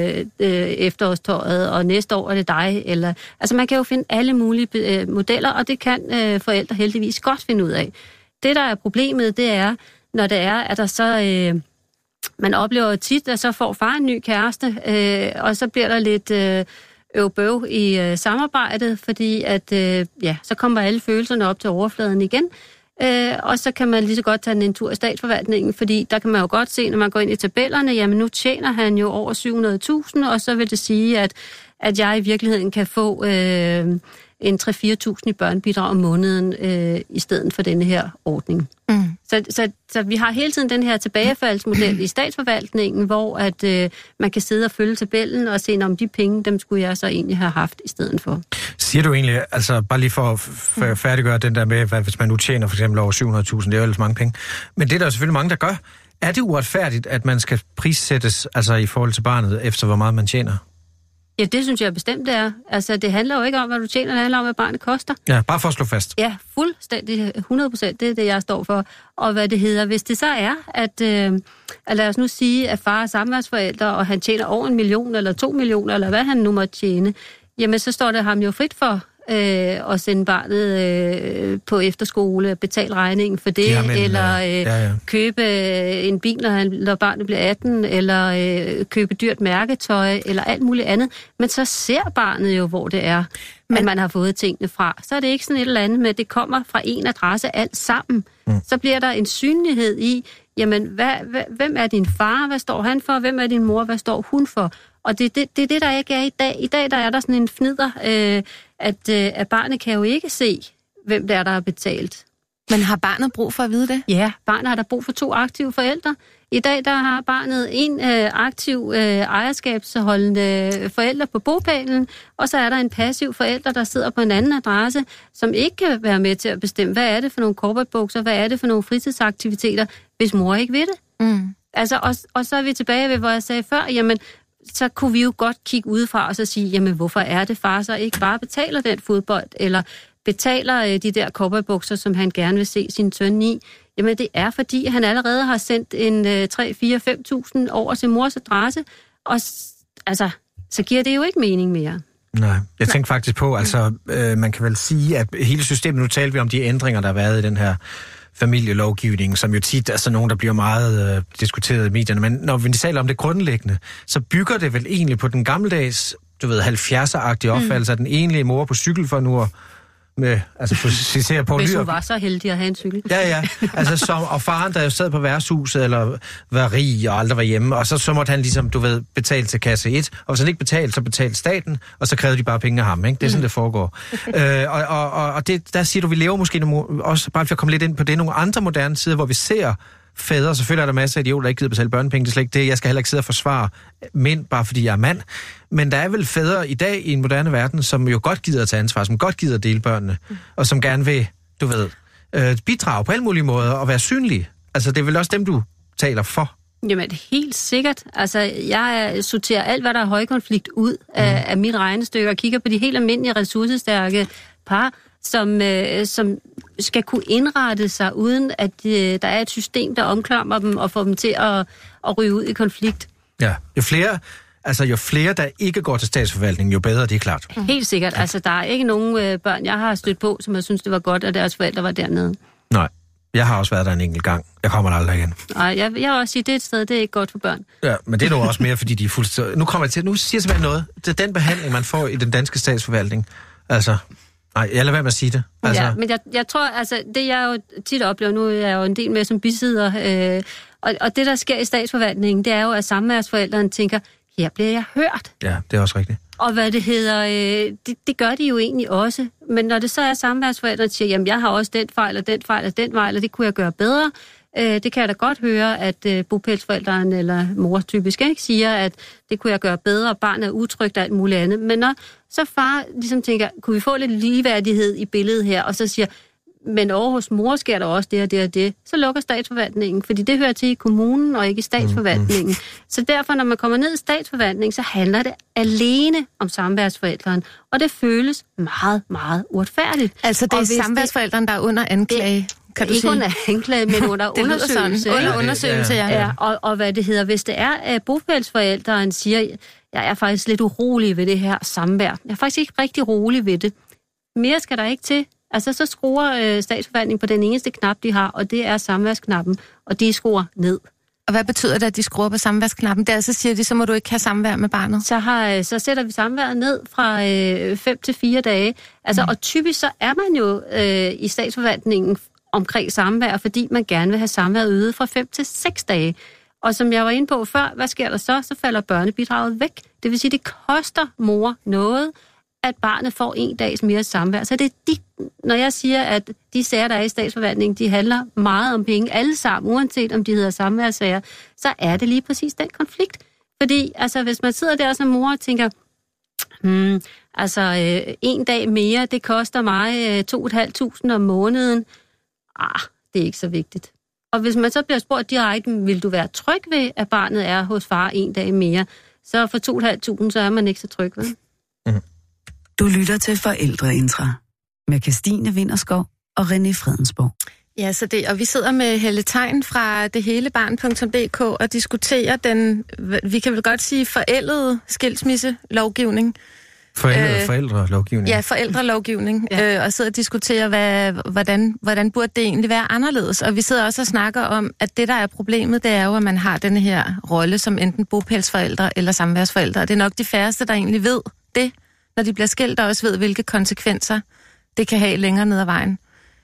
efterårstøjet, og næste år er det dig, eller altså man kan jo finde alle mulige modeller, og det kan forældre heldigvis godt finde ud af. Det, der er problemet, det er, når det er, at der så man oplever tit, at så får far en ny kæreste, og så bliver der lidt øvbøv i samarbejdet, fordi at så kommer alle følelserne op til overfladen igen, og så kan man lige så godt tage en tur i statsforvaltningen, fordi der kan man jo godt se, når man går ind i tabellerne, jamen nu tjener han jo over 700.000, og så vil det sige, at jeg i virkeligheden kan få en 3-4.000 i børnebidrag om måneden i stedet for denne her ordning. Mm. Så vi har hele tiden den her tilbagefaldsmodel i statsforvaltningen, hvor at man kan sidde og følge tabellen og se, om de penge, dem skulle jeg så egentlig have haft i stedet for. Siger du egentlig, altså bare lige for at færdiggøre den der med, hvis man nu tjener for eksempel over 700.000, det er jo ellers mange penge, men det er der jo selvfølgelig mange, der gør. Er det uretfærdigt, at man skal prissættes altså i forhold til barnet, efter hvor meget man tjener? Ja, det synes jeg bestemt, det er. Altså, det handler jo ikke om, hvad du tjener, det handler om, hvad barnet koster. Ja, bare for at slå fast. Ja, fuldstændig 100%, det er det, jeg står for. Og hvad det hedder, hvis det så er, at lad os nu sige, at far er samværsforælder, og han tjener over 1 million, eller 2 millioner, eller hvad han nu måtte tjene, jamen så står det ham jo frit for at sende barnet på efterskole, betale regningen for det, eller købe en bil, når barnet bliver 18, eller købe dyrt mærketøj, eller alt muligt andet. Men så ser barnet jo, hvor det er, at man har fået tingene fra. Så er det ikke sådan et eller andet med, at det kommer fra en adresse alt sammen. Så bliver der en synlighed i, jamen, hvem er din far? Hvad står han for? Hvem er din mor? Hvad står hun for? Og det er det, der ikke er i dag. I dag der er der sådan en fnider, at barnet kan jo ikke se, hvem det er, der har betalt. Men har barnet brug for at vide det? Ja, barnet har der brug for 2 aktive forældre. I dag der har barnet en aktiv ejerskabsholdende forælder på bopælen, og så er der en passiv forælder, der sidder på en anden adresse, som ikke kan være med til at bestemme, hvad er det for nogle corporate-bukser, hvad er det for nogle fritidsaktiviteter, hvis mor ikke ved det. Mm. Altså, og så er vi tilbage ved, hvor jeg sagde før, jamen, så kunne vi jo godt kigge udefra og så sige, jamen hvorfor er det far så ikke bare betaler den fodbold, eller betaler de der cowboybukser, som han gerne vil se sin søn i. Jamen det er, fordi han allerede har sendt en 3-4-5.000 over til mors adresse, og altså, så giver det jo ikke mening mere. Nej, jeg tænkte faktisk på, altså man kan vel sige, at hele systemet, nu taler vi om de ændringer, der har været i den her familielovgivning, som jo tit er sådan nogen, der bliver meget diskuteret i medierne, men når vi taler om det grundlæggende, så bygger det vel egentlig på den gammeldags, 70'er-agtige opfattelse af den enlige mor på cykel for nu at med, altså på hvis hun var så heldig at have en cykel. Ja, altså og faren, der jo sad på værtshuset, eller var rig og aldrig var hjemme, og så måtte han ligesom, betale til kasse 1, og hvis han ikke betalte, så betalte staten, og så krævede de bare penge af ham, ikke? Det er sådan, det foregår. Og det, der siger du, vi lever måske også, bare for at komme lidt ind på det, nogle andre moderne tider, hvor vi ser fædre, selvfølgelig er der masser af idioter, der ikke gider betale børnepenge, det er slet ikke det, jeg skal heller ikke sidde og forsvare mænd, bare fordi jeg er mand, men der er vel fædre i dag i en moderne verden, som jo godt gider at tage ansvar, som godt gider at dele børnene, og som gerne vil, bidrage på alle mulige måder og være synlige. Altså, det er vel også dem, du taler for? Jamen, helt sikkert. Altså, jeg sorterer alt, hvad der er højkonflikt ud af mit regnestykke, og kigger på de helt almindelige ressourcestærke par, som skal kunne indrette sig, uden at der er et system, der omklamrer dem og får dem til at ryge ud i konflikt. Ja, jo flere, der ikke går til statsforvaltningen, jo bedre, det er klart. Helt sikkert. Altså, der er ikke nogen børn, jeg har stødt på, som jeg synes, det var godt, at deres forældre var dernede. Nej. Jeg har også været der en enkelt gang. Jeg kommer der aldrig igen. Nej, jeg vil også sige, det er et sted, det er ikke godt for børn. Ja, men det er nu også mere, fordi de er fuldstændig... Nu siger jeg simpelthen noget. Det er den behandling, man får i den danske statsforvaltning. Altså... Nej, jeg lader være med at sige det. Altså... Ja, men jeg tror, altså, det jeg jo tit oplever, nu er jeg jo en del med som bisidder, og det, der sker i statsforvaltningen, det er jo, at samværsforældrene tænker, her bliver jeg hørt. Ja, det er også rigtigt. Og hvad det hedder, det gør de jo egentlig også. Men når det så er samværsforældrene, der siger, jamen jeg har også den fejl, og den fejl, og den fejl, og det kunne jeg gøre bedre, det kan jeg da godt høre, at bopælsforældren eller mor typisk ikke siger, at det kunne jeg gøre bedre, og barnet er utrygt og alt muligt andet. Men når så far ligesom tænker, kunne vi få lidt ligeværdighed i billedet her, og så siger, men over hos mor sker der også det og det og det, så lukker statsforvaltningen, fordi det hører til i kommunen og ikke i statsforvaltningen. Så derfor, når man kommer ned i statsforvaltningen, så handler det alene om samværsforældren, og det føles meget, meget uretfærdigt. Altså det er samværsforældren, der er under anklage? Kan du ikke sige? Under anklage, men under undersøgelse. Under undersøgelse, ja. Og hvad det hedder, hvis det er, at bopælsforældren siger, jeg er faktisk lidt urolig ved det her samvær. Jeg er faktisk ikke rigtig rolig ved det. Mere skal der ikke til. Altså, så skruer statsforvaltningen på den eneste knap, de har, og det er samværsknappen, og de skruer ned. Og hvad betyder det, at de skruer på samværsknappen? Der så siger de, så må du ikke have samvær med barnet. Så sætter vi samværet ned fra 5 til 4 dage. Altså, og typisk så er man jo i statsforvaltningen omkring samvær, fordi man gerne vil have samværet øget fra 5 til 6 dage. Og som jeg var inde på før, hvad sker der så? Så falder børnebidraget væk. Det vil sige, det koster mor noget, at barnet får 1 dags mere samvær. Så det er når jeg siger, at de sager, der er i statsforvaltningen, de handler meget om penge, alle sammen, uanset om de hedder samværssager, så er det lige præcis den konflikt. Fordi, altså, hvis man sidder der som mor og tænker, 1 dag mere, det koster mig 2.500 om måneden, det er ikke så vigtigt. Og hvis man så bliver spurgt direkte, vil du være tryg ved, at barnet er hos far 1 dag mere, så for 2.500, så er man ikke så tryg ved. Du lytter til Forældreintra med Kirstine Winterskov og René Fredensborg. Ja, så det, og vi sidder med Helle Tegn fra dethelebarn.dk og diskuterer den, vi kan vel godt sige, forældede skilsmisselovgivning. Forældrelovgivning. Ja, forældrelovgivning. Og sidder og diskuterer, hvordan burde det egentlig være anderledes. Og vi sidder også og snakker om, at det, der er problemet, det er jo, at man har denne her rolle som enten bopælsforældre eller samværsforældre. Og det er nok de færreste, der egentlig ved det, når de bliver skilt, og også ved, hvilke konsekvenser det kan have længere ned ad vejen.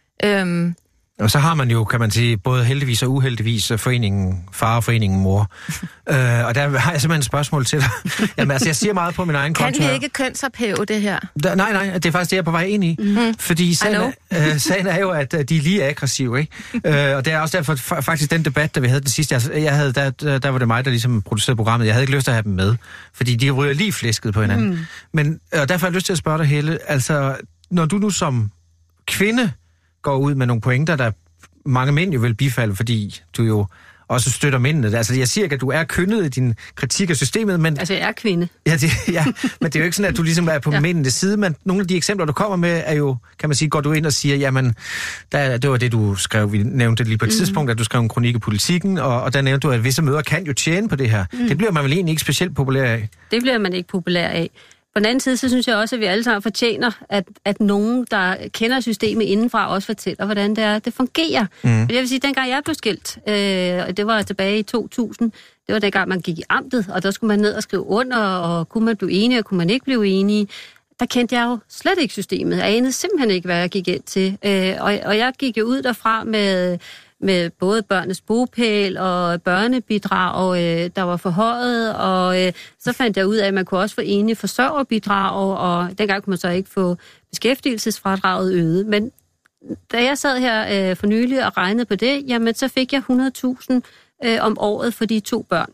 Og så har man jo, kan man sige, både heldigvis og uheldigvis foreningen far og foreningen mor. Og der har jeg simpelthen et spørgsmål til dig. Jamen altså, jeg siger meget på min egen konto. Kan vi ikke kønsophæve det her? Nej, det er faktisk det, jeg er på vej ind i. Fordi sagen er jo, at de er lige aggressive, ikke? Og det er også derfor faktisk den debat, der vi havde den sidste. Jeg havde, der var det mig, der ligesom producerede programmet. Jeg havde ikke lyst til at have dem med, fordi de ryger lige flæsket på hinanden. Men derfor har jeg lyst til at spørge dig, Helle, altså, når du nu som kvinde går ud med nogle pointer, der mange mænd jo vil bifalde, fordi du jo også støtter mændene. Altså, jeg siger ikke, at du er kønnet i din kritik af systemet, men... Altså, jeg er kvinde. Ja, men det er jo ikke sådan, at du ligesom er på mændenes side, men nogle af de eksempler, du kommer med, er jo, kan man sige, går du ind og siger, jamen, det var det, du skrev, vi nævnte lige på et tidspunkt, at du skrev en kronik i Politikken, og der nævnte du, at visse møder kan jo tjene på det her. Det bliver man vel egentlig ikke specielt populær af? Det bliver man ikke populær af. På den anden side, så synes jeg også, at vi alle sammen fortjener, at nogen, der kender systemet indenfra, også fortæller, hvordan det fungerer. Jeg vil sige, dengang jeg blev skilt, og det var tilbage i 2000, det var dengang, man gik i amtet, og der skulle man ned og skrive under, og kunne man blive enig, og kunne man ikke blive enige. Der kendte jeg jo slet ikke systemet. Jeg anede simpelthen ikke, hvad jeg gik ind til. Og jeg gik jo ud derfra med både børnenes bopæl og børnebidrag, der var forhøjet, og så fandt jeg ud af, at man kunne også få enige forsørgerbidrag, og dengang kunne man så ikke få beskæftigelsesfradraget øget. Men da jeg sad her for nylig og regnede på det, jamen så fik jeg 100.000 om året for de 2 børn.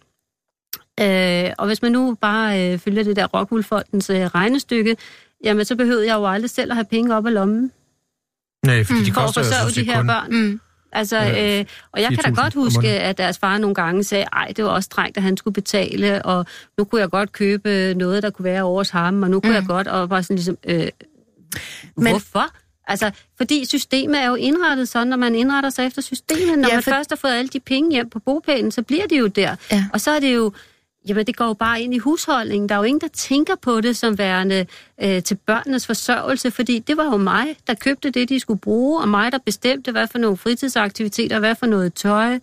Og hvis man nu bare følger det der Rockwool-fondens regnestykke, jamen så behøvede jeg jo aldrig selv at have penge op af lommen. Nej, fordi de for koster at forsørge de her børn. Altså, og jeg kan da godt huske, at deres far nogle gange sagde, det var også strengt, at han skulle betale, og nu kunne jeg godt købe noget, der kunne være over hos ham, og nu kunne jeg godt, og bare sådan ligesom, hvorfor? Altså, fordi systemet er jo indrettet sådan, når man indretter sig efter systemet. Når man først har fået alle de penge hjem på bopælen, så bliver det jo der. Ja. Og så er det jo, jamen det går jo bare ind i husholdningen. Der er jo ingen, der tænker på det som værende til børnenes forsørgelse, fordi det var jo mig, der købte det, de skulle bruge, og mig, der bestemte, hvad for nogle fritidsaktiviteter, hvad for noget tøj.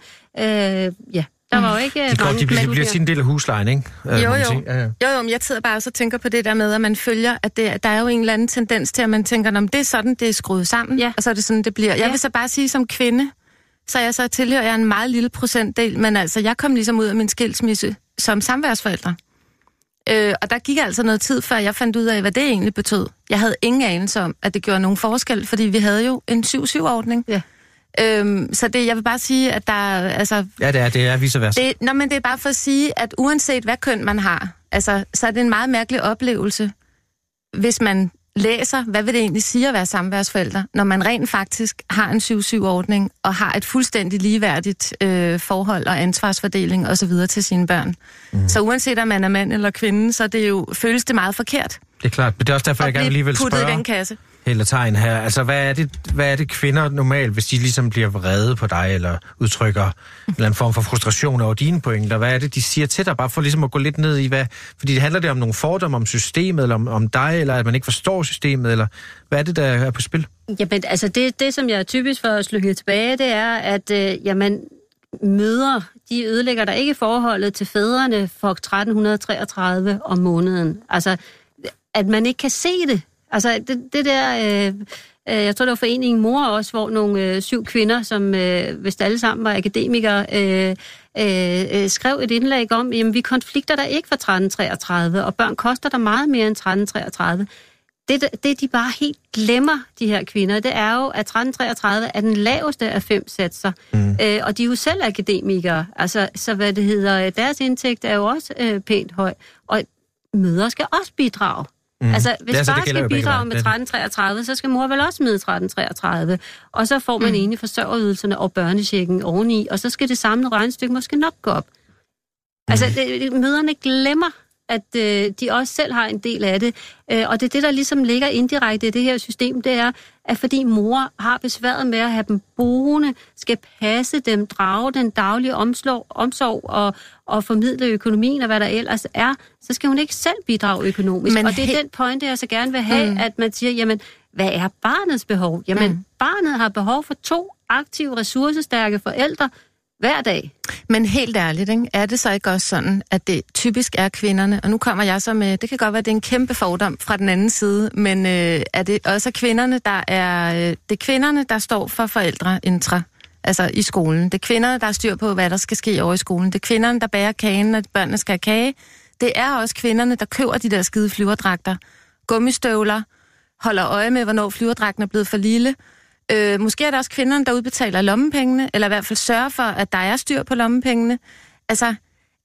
Der var jo ikke... De bliver sin del af huslejen, ikke? Jo, men jeg sidder bare og tænker på det der med, at man følger, at der er jo en eller anden tendens til, at man tænker, om det er sådan, det er skruet sammen, og så er det sådan, det bliver. Jeg vil så bare sige, som kvinde, så tilhører jeg en meget lille procentdel, men altså, jeg kom ligesom ud af min skilsmisse som samværsforældre. Og der gik altså noget tid, før jeg fandt ud af, hvad det egentlig betød. Jeg havde ingen anelse om, at det gjorde nogen forskel, fordi vi havde jo en 7-7-ordning. Ja. Så jeg vil bare sige, at der altså... Ja, det er vice versa. Men det er bare for at sige, at uanset hvad køn man har, altså, så er det en meget mærkelig oplevelse, hvis man læser, hvad vil det egentlig sige at være samværsforældre, når man rent faktisk har en 7-7-ordning og har et fuldstændig ligeværdigt forhold og ansvarsfordeling osv. til sine børn. Så uanset om man er mand eller kvinde, så føles det meget forkert. Det er klart, men det er også derfor, jeg gerne lige vil spørge... i den kasse. Hele tegn her. Altså, hvad er det kvinder normalt, hvis de ligesom bliver vrede på dig, eller udtrykker en eller anden form for frustration over dine pointer? Hvad er det, de siger til dig, bare for ligesom at gå lidt ned i, fordi det handler det om nogle fordomme om systemet, eller om dig, eller at man ikke forstår systemet, eller hvad er det, der er på spil? Jamen, altså det som jeg er typisk for at slukke tilbage, det er, at mødre, de ødelægger der ikke forholdet til fædrene for 1333 om måneden. Altså, at man ikke kan se det. Altså, det der, jeg tror, det var foreningen Mor også, hvor nogle 7 kvinder, som hvis alle sammen var akademikere, skrev et indlæg om, jamen, vi konflikter der ikke for 1333, og børn koster der meget mere end 1333. Det de bare helt glemmer, de her kvinder, det er jo, at 1333 er den laveste af 5 satser, og de er jo selv akademikere, altså, så hvad det hedder, deres indtægt er jo også pænt høj, og mødre skal også bidrage. Altså, hvis far skal bidrage med 1333, så skal mor vel også med 1333. Og så får man egentlig forsørgerydelserne og børnechecken oveni, og så skal det samlede regnestykke måske nok gå op. Altså, mødrene glemmer, at de også selv har en del af det. Og det er det, der ligesom ligger indirekte i det her system, det er, at fordi mor har besværet med at have dem boende, skal passe dem, drage den daglige omsorg og formidle økonomien og hvad der ellers er, så skal hun ikke selv bidrage økonomisk. Men og det er den pointe, jeg så gerne vil have, at man siger, jamen, hvad er barnets behov? Jamen, barnet har behov for 2 aktive, ressourcestærke forældre hver dag. Men helt ærligt, ikke? Er det så ikke også sådan, at det typisk er kvinderne, og nu kommer jeg så med, det kan godt være, det er en kæmpe fordom fra den anden side, men er det også kvinderne, det er kvinderne, der står for forældreintra, altså i skolen. Det er kvinderne, der har styr på, hvad der skal ske over i skolen. Det er kvinderne, der bærer kagen, når børnene skal have kage. Det er også kvinderne, der køber de der skide flyverdragter, gummistøvler, holder øje med, hvornår flyverdragten er blevet for lille. Måske er det også kvinderne, der udbetaler lommepengene, eller i hvert fald sørger for, at der er styr på lommepengene. Altså,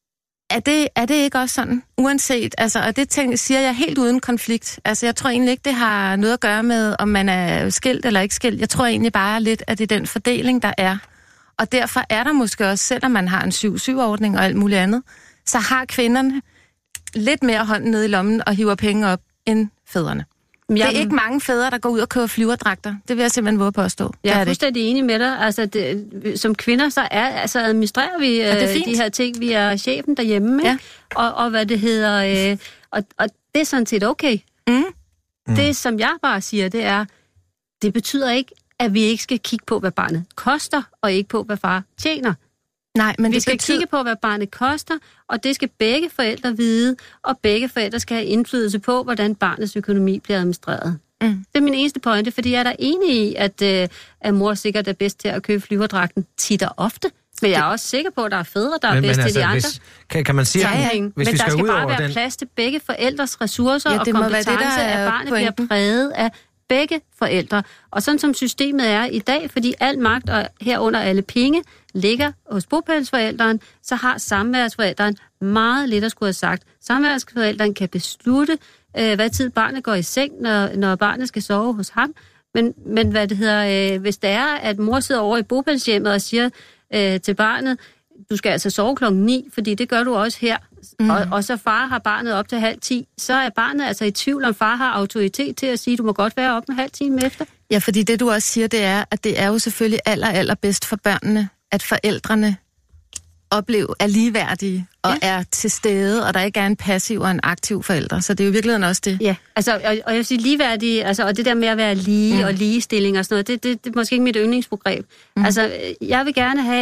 er det ikke også sådan? Uanset, altså, og det siger jeg helt uden konflikt. Altså, jeg tror egentlig ikke, det har noget at gøre med, om man er skilt eller ikke skilt. Jeg tror egentlig bare lidt, at det er den fordeling, der er. Og derfor er der måske også, selvom man har en 7-7-ordning og alt muligt andet, så har kvinderne lidt mere hånden nede i lommen og hiver penge op end fædrene. Det er ikke mange fædre, der går ud og køber flyverdragter. Det vil jeg simpelthen våge påstå. Jeg er fuldstændig enig med dig. Altså, som kvinder, så administrerer vi de her ting. Vi er chefen derhjemme, ja. Og hvad det hedder. Og det er sådan set okay. Det, som jeg bare siger, det er, det betyder ikke, at vi ikke skal kigge på, hvad barnet koster, og ikke på, hvad far tjener. Nej, men vi skal kigge på, hvad barnet koster, og det skal begge forældre vide, og begge forældre skal have indflydelse på, hvordan barnets økonomi bliver administreret. Det er min eneste pointe, fordi jeg er da enig i, at mor sikkert er bedst til at købe flyverdragten tit og ofte. Men jeg er også sikker på, at der er fædre, der er bedst til de andre. Kan man sige, men der skal bare være plads til begge forældres ressourcer og kompetence, at barnet bliver præget af begge forældre. Og sådan som systemet er i dag, fordi al magt og herunder alle penge ligger hos bopælsforældren, så har samværsforældren meget lidt at skulle have sagt. Samværsforældren kan beslutte, hvad tid barnet går i seng, når barnet skal sove hos ham. Men hvad det hedder, hvis det er, at mor sidder over i bopælshjemmet og siger til barnet, du skal altså sove 9:00, fordi det gør du også her, og så far har barnet op til 9:30, så er barnet altså i tvivl, om far har autoritet til at sige, du må godt være op en halv time efter. Ja, fordi det du også siger, det er, at det er jo selvfølgelig allerbedst for børnene, at forældrene er ligeværdige og er til stede, og der ikke er en passiv og en aktiv forælder. Så det er jo i virkeligheden også det. Ja, altså, og jeg vil sige ligeværdige, altså, og det der med at være lige og ligestilling og sådan noget, det er måske ikke mit yndlingsbegreb. Altså, jeg vil gerne have,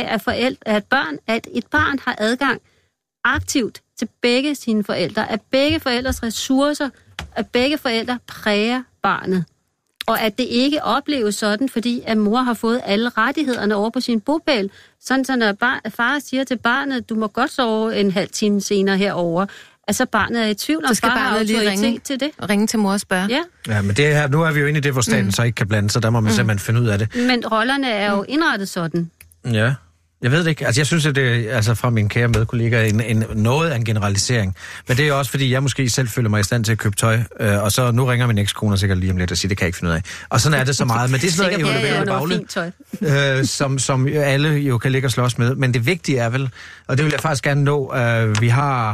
at et barn har adgang aktivt til begge sine forældre, at begge forældres ressourcer, at begge forældre præger barnet. Og at det ikke opleves sådan, fordi at mor har fået alle rettighederne over på sin bopæl. Sådan, så når far siger til barnet, du må godt sove en halv time senere herover, altså barnet er i tvivl, om far har autoritet til det. Ringe til mor og spørge. Ja, men det her, nu er vi jo inde i det, hvor staten så ikke kan blande sig. Der må man simpelthen finde ud af det. Men rollerne er jo indrettet sådan. Ja. Jeg ved det ikke. Altså, jeg synes, at det er fra mine kære medkolleger noget af en generalisering. Men det er også, fordi jeg måske selv føler mig i stand til at købe tøj, og så nu ringer min ekskone sikkert lige om lidt og siger, det kan jeg ikke finde ud af. Og sådan er det så meget. Men det er sådan noget evaluerende som alle jo kan ligge og slås med. Men det vigtige er vel, og det vil jeg faktisk gerne nå, vi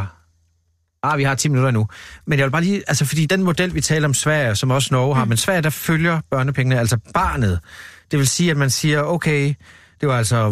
har 10 minutter nu. Men jeg vil bare lige, altså fordi den model, vi taler om Sverige, som også Norge har, men Sverige, der følger børnepengene, altså barnet. Det vil sige, at man siger, okay, det var altså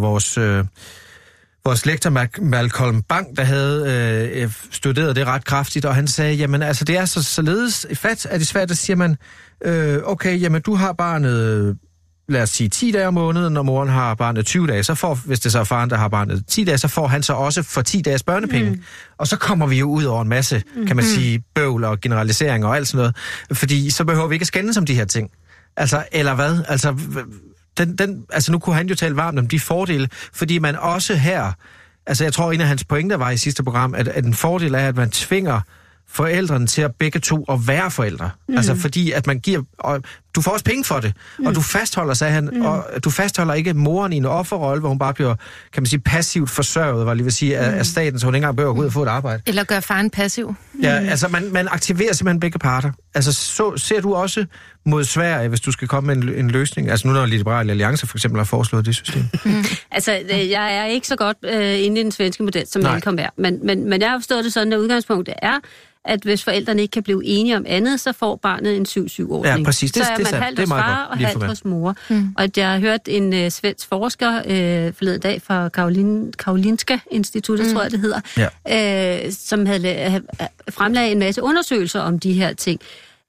vores lektor Malcolm Bang, der havde studeret det ret kraftigt, og han sagde, jamen altså det er således fat, at i Sverige, der siger man, okay, jamen du har barnet, lad os sige 10 dage om måneden, og moren har barnet 20 dage, så får, hvis det så er faren, der har barnet 10 dage, så får han så også for 10 dages børnepenge. Og så kommer vi jo ud over en masse, kan man sige, bøvl og generaliseringer og alt sådan noget, fordi så behøver vi ikke at skændes om de her ting. Altså, eller hvad? Altså, altså nu kunne han jo tale varmt om de fordele, fordi man også her, altså jeg tror en af hans pointer var i sidste program, at en fordel er, at man tvinger forældrene til at begge to at være forældre. Altså fordi at man giver, og du får også penge for det, og du fastholder, sagde han, og du fastholder ikke moren i en offerrolle, hvor hun bare bliver, kan man sige, passivt forsørget, var lige vil sige, af staten, så hun ikke engang behøver at gå ud og få et arbejde. Eller gør faren passiv. Ja, altså man aktiverer simpelthen begge parter. Altså så ser du også mod Sverige, hvis du skal komme med en løsning, altså nu når Liberal Alliance for eksempel har foreslået det system. Altså jeg er ikke så godt inde i den svenske model, som Malcolm er, men jeg har forstået det sådan, at udgangspunktet er, at hvis forældrene ikke kan blive enige om andet, så får barnet en 7-7-ordning. Ja, præcis. Så er man halvt hos far og halvt hos mor. Og jeg har hørt en svensk forsker forleden dag fra Karolinska Instituttet, tror jeg det hedder, som havde fremlagt en masse undersøgelser om de her ting.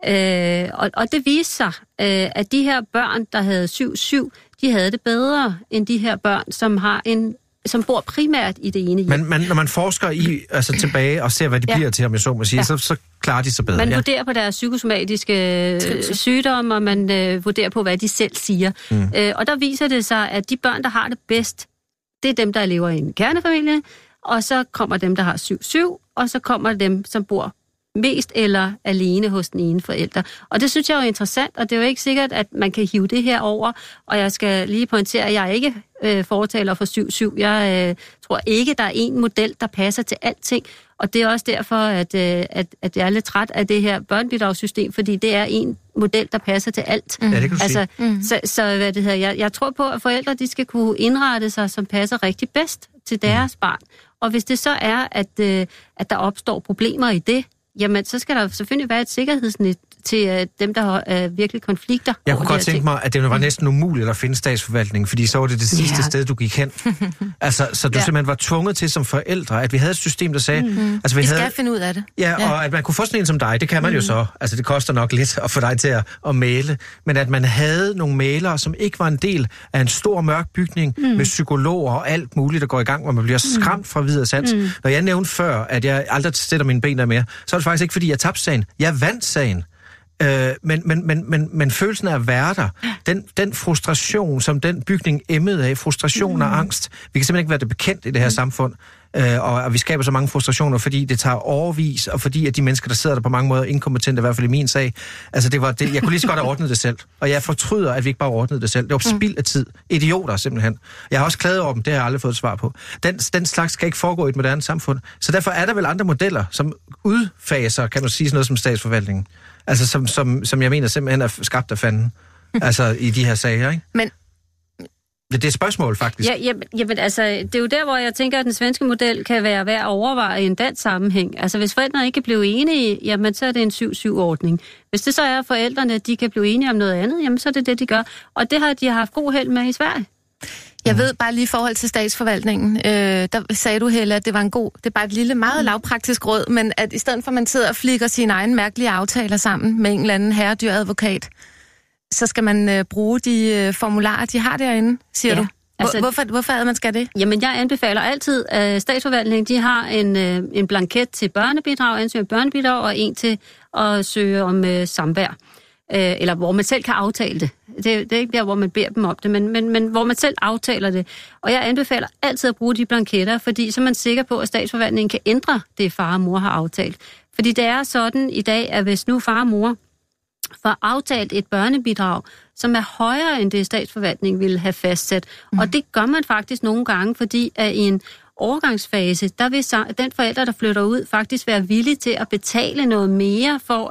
Og det viste sig, at de her børn, der havde 7-7, de havde det bedre end de her børn, som bor primært i det ene hjem. Men når man forsker tilbage og ser, hvad de bliver til, om jeg så må sige, så klarer de sig bedre. Man vurderer på deres psykosomatiske sygdomme, og man vurderer på, hvad de selv siger. Og der viser det sig, at de børn, der har det bedst, det er dem, der lever i en kernefamilie, og så kommer dem, der har 7-7, og så kommer dem, som bor mest eller alene hos den ene forælder. Og det synes jeg er jo interessant, og det er jo ikke sikkert, at man kan hive det her over, og jeg skal lige pointere, at jeg ikke fortaler for 7-7. Jeg tror ikke, der er en model, der passer til alting, og det er også derfor, at jeg er lidt træt af det her børnebidragssystem, fordi det er en model, der passer til alt. Ja, det kan du sige. Så hvad det hedder, jeg tror på, at forældre de skal kunne indrette sig, som passer rigtig bedst til deres barn. Og hvis det så er, at der opstår problemer i det, jamen, så skal der selvfølgelig være et sikkerhedsnet til dem, der har virkelig konflikter. Jeg kunne godt tænke mig, at det var næsten umuligt at finde statsforvaltningen, fordi så var det sidste sted, du gik hen. Altså, så du simpelthen var tvunget til som forældre, at vi havde et system, der sagde... Altså, vi skal finde ud af det. Ja, og at man kunne få sådan en som dig, det kan man jo så. Altså, det koster nok lidt at få dig til at mæle. Men at man havde nogle mælere, som ikke var en del af en stor mørk bygning med psykologer og alt muligt, der går i gang, hvor man bliver skræmt fra videre sans. Når jeg nævnte før, at jeg aldrig sætter mine ben der mere, så er det faktisk ikke, fordi jeg tabte sagen. Jeg vandt sagen. Men følelsen af at være der, den frustration, som den bygning emmede af, frustration og angst, vi kan simpelthen ikke være det bekendt i det her samfund, og vi skaber så mange frustrationer, fordi det tager årevis, og fordi at de mennesker, der sidder der på mange måder inkompetente, i hvert fald i min sag, altså jeg kunne lige så godt have ordnet det selv, og jeg fortryder, at vi ikke bare ordnede det selv. Det var spild af tid. Idioter, simpelthen. Jeg har også klaget over dem, det har jeg aldrig fået svar på. Den slags skal ikke foregå i et moderne samfund, så derfor er der vel andre modeller, som udfaser, kan man sige, sådan noget som statsforvaltningen. Altså, som jeg mener simpelthen er skabt af fanden. Altså, i de her sager, ikke? Men... Det er et spørgsmål, faktisk. Jamen, altså, det er jo der, hvor jeg tænker, at den svenske model kan være værd at overveje i en dansk sammenhæng. Altså, hvis forældrene ikke kan blive enige, jamen, så er det en 7-7-ordning. Hvis det så er, at forældrene de kan blive enige om noget andet, jamen, så er det det, de gør. Og det har de haft god held med i Sverige. Jeg ved bare lige i forhold til statsforvaltningen, der sagde du, Helle, at det var det er bare et lille, meget lavpraktisk råd, men at i stedet for, at man sidder og flikker sine egne mærkelige aftaler sammen med en eller anden herredyradvokat, så skal man bruge de formularer, de har derinde, siger du? Altså, hvorfor er det, man skal det? Jamen, jeg anbefaler altid, at statsforvaltningen, de har en blanket til børnebidrag, ansøger børnebidrag, og en til at søge om samvær. Eller hvor man selv kan aftale det. Det er ikke der, hvor man beder dem om det, men hvor man selv aftaler det. Og jeg anbefaler altid at bruge de blanketter, fordi så er man sikker på, at statsforvaltningen kan ændre det, far og mor har aftalt. Fordi det er sådan i dag, at hvis nu far og mor får aftalt et børnebidrag, som er højere end det, statsforvaltningen ville have fastsat. Og det gør man faktisk nogle gange, fordi at i en overgangsfase, der vil den forælder, der flytter ud, faktisk være villig til at betale noget mere for,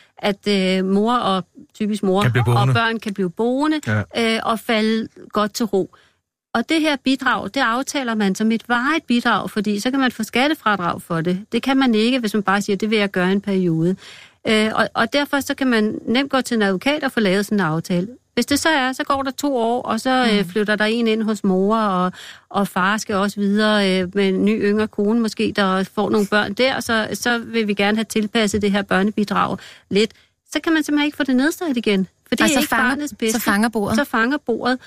at mor og typisk mor og børn kan blive boende og falde godt til ro. Og det her bidrag, det aftaler man som et varigt bidrag, fordi så kan man få skattefradrag for det. Det kan man ikke, hvis man bare siger, det vil jeg gøre en periode. Og derfor så kan man nemt gå til en advokat og få lavet sådan en aftale. Hvis det så er, så går der 2 år, og så flytter der en ind hos mor, og far skal også videre med en ny yngre kone måske, der får nogle børn der, så vil vi gerne have tilpasset det her børnebidrag lidt. Så kan man simpelthen ikke få det nedstedet igen. For det er ikke barnets bedste. Så fanger bordet. Så fanger bordet.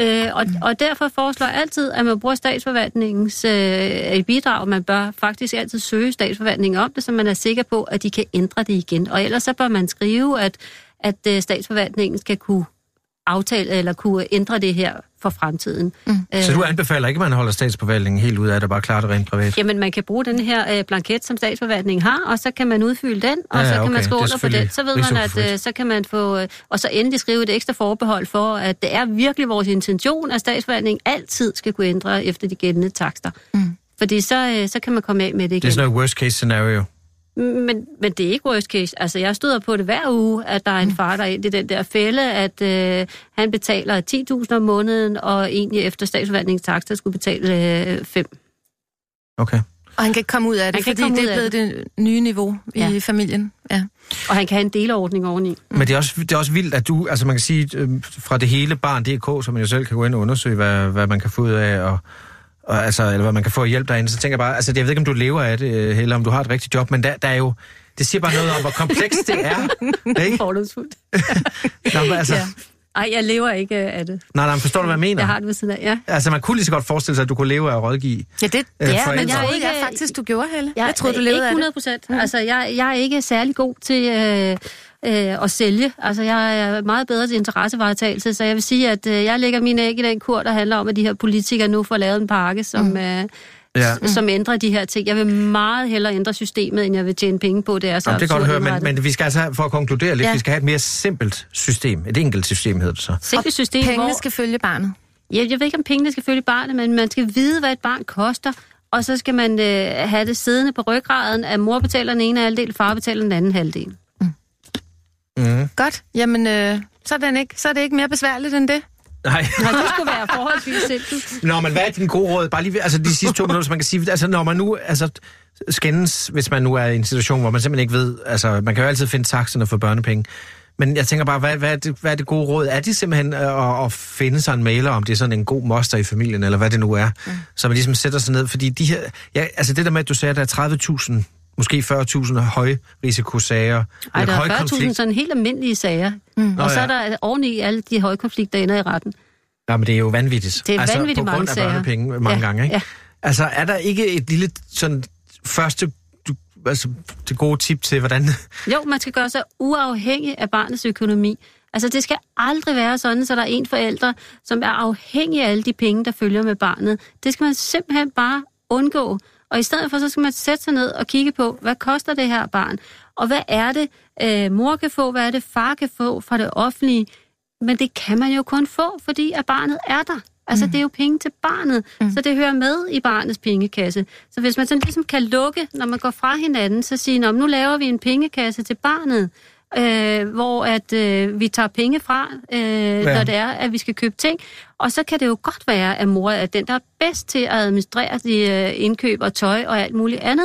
Og derfor foreslår jeg altid, at man bruger statsforvaltningens bidrag. Man bør faktisk altid søge statsforvaltningen om det, så man er sikker på, at de kan ændre det igen. Og ellers så bør man skrive, at statsforvaltningen skal kunne aftale eller kunne ændre det her for fremtiden. Så du anbefaler ikke, at man holder statsforvaltningen helt ud af det, bare klart og rent privat? Jamen, man kan bruge den her blanket, som statsforvaltningen har, og så kan man udfylde den, og så kan man skrive under på den. Så ved man, at så kan man få, og så endelig skrive et ekstra forbehold for, at det er virkelig vores intention, at statsforvaltningen altid skal kunne ændre efter de gældende takster. Fordi så kan man komme af med det igen. Det er sådan et worst case scenario. Men det er ikke worst case. Altså, jeg støder på det hver uge, at der er en far, der er i den der fælde, at han betaler 10.000 om måneden, og egentlig efter statsforvaltningens takster skulle betale 5. Okay. Og han kan ikke komme ud af det, fordi det er blevet det nye niveau i familien. Ja. Og han kan have en delordning oveni. Men det er også vildt, at du, altså man kan sige, fra det hele barn.dk, så man jo selv kan gå ind og undersøge, hvad man kan få ud af, og altså, eller hvad man kan få hjælp derinde, så tænker jeg bare, altså jeg ved ikke, om du lever af det, eller om du har et rigtigt job, men der er jo, det siger bare noget om, hvor komplekst det er. Ikke? Fordomsfuldt. Nå, men altså... Ja. Ej, jeg lever ikke af det. Nej, forstår du, hvad jeg mener? Jeg har det ved siden af, ja. Altså, man kunne lige så godt forestille sig, at du kunne leve af at rådgive. Ja, men jeg troede faktisk, du gjorde, Helle. Jeg troede, du levede af det. 100%. Altså, jeg er ikke særlig god til at sælge. Altså, jeg er meget bedre til interessevaretagelse, så jeg vil sige, at jeg lægger mine æg i den kur, der handler om, at de her politikere nu får lavet en pakke, som ændrer de her ting. Jeg vil meget hellere ændre systemet, end jeg vil tjene penge på. Det er så det kan godt høre, men vi skal altså, for at konkludere lidt, vi skal have et mere simpelt system. Et enkelt system hedder det så. Simpelt system, pengene skal følge barnet. Ja, jeg ved ikke, om pengene skal følge barnet, men man skal vide, hvad et barn koster, og så skal man have det siddende på ryggraden, at mor betaler den ene halvdel, far betaler den anden halvdel. Godt. Jamen, så er det ikke mere besværligt end det. Nej, det skulle være forholdsvis simpelt. Nå, men hvad er din gode råd? Bare lige, altså de sidste 2 minutter, så man kan sige, altså når man nu skændes, hvis man nu er i en situation, hvor man simpelthen ikke ved, altså man kan jo altid finde takserne for børnepenge, men jeg tænker bare, hvad er det gode råd? Er det simpelthen at finde sig en mailer, om det er sådan en god moster i familien, eller hvad det nu er, så man ligesom sætter sig ned, fordi de her, altså det der med, at du sagde, at der er 30.000, måske 40.000 højrisikosager. Ej, der er 40.000 sådan helt almindelige sager. Og så er der oveni alle de højkonflikter ender i retten. Ja, men det er jo vanvittigt. Det er vanvittigt mange mange sager. På grund af børnepenge mange gange, ikke? Ja. Altså, er der ikke et lille sådan første det gode tip til, hvordan... Jo, man skal gøre sig uafhængig af barnets økonomi. Altså, det skal aldrig være sådan, så der er en forælder, som er afhængig af alle de penge, der følger med barnet. Det skal man simpelthen bare undgå. Og i stedet for, så skal man sætte sig ned og kigge på, hvad koster det her barn? Og hvad er det, mor kan få? Hvad er det, far kan få fra det offentlige? Men det kan man jo kun få, fordi at barnet er der. Altså, det er jo penge til barnet, så det hører med i barnets pengekasse. Så hvis man sådan ligesom kan lukke, når man går fra hinanden, så siger nu laver vi en pengekasse til barnet, hvor at vi tager penge fra, når det er, at vi skal købe ting. Og så kan det jo godt være, at mor er den, der er bedst til at administrere de indkøb og tøj og alt muligt andet.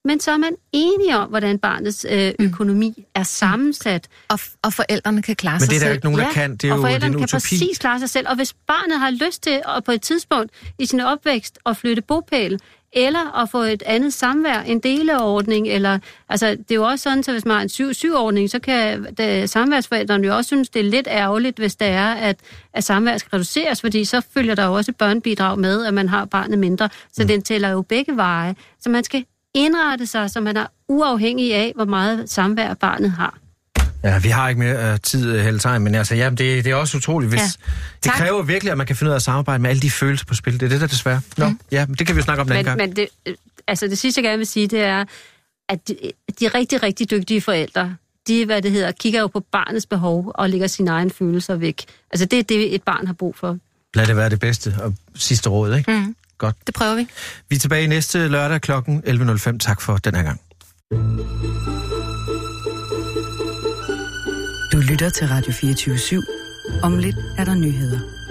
men så er man enige om, hvordan barnets økonomi er sammensat. Og forældrene kan klare sig selv. Men det er der ikke nogen, der kan. Det er og jo forældrene en kan utopi. præcis klare sig selv. Og hvis barnet har lyst til at på et tidspunkt i sin opvækst at flytte bopæl, eller at få et andet samvær, en deleordning, eller, altså, det er jo også sådan, at hvis man har en 7-7-ordning, så kan samværsforældrene jo også synes, det er lidt ærgerligt, hvis det er, at samvær skal reduceres, fordi så følger der jo også et børnebidrag med, at man har barnet mindre, så den tæller jo begge veje. Så man skal indrette sig, så man er uafhængig af, hvor meget samvær barnet har. Ja, vi har ikke mere tid, Helle Theim, men altså, ja, det er også utroligt, hvis... Ja. Det kræver virkelig, at man kan finde ud af at samarbejde med alle de følelser på spil. Det er det, der desværre. Ja, det kan vi jo snakke om den anden gang. Men det sidste, jeg gerne vil sige, det er, at de rigtig, rigtig dygtige forældre, de, kigger jo på barnets behov og lægger sine egne følelser væk. Altså, det er det, et barn har brug for. Lad det være det bedste og sidste råd, ikke? Mm. Godt. Det prøver vi. Vi er tilbage næste lørdag kl. 11.05. Tak for den her gang. Du lytter til Radio 24/7. Om lidt er der nyheder.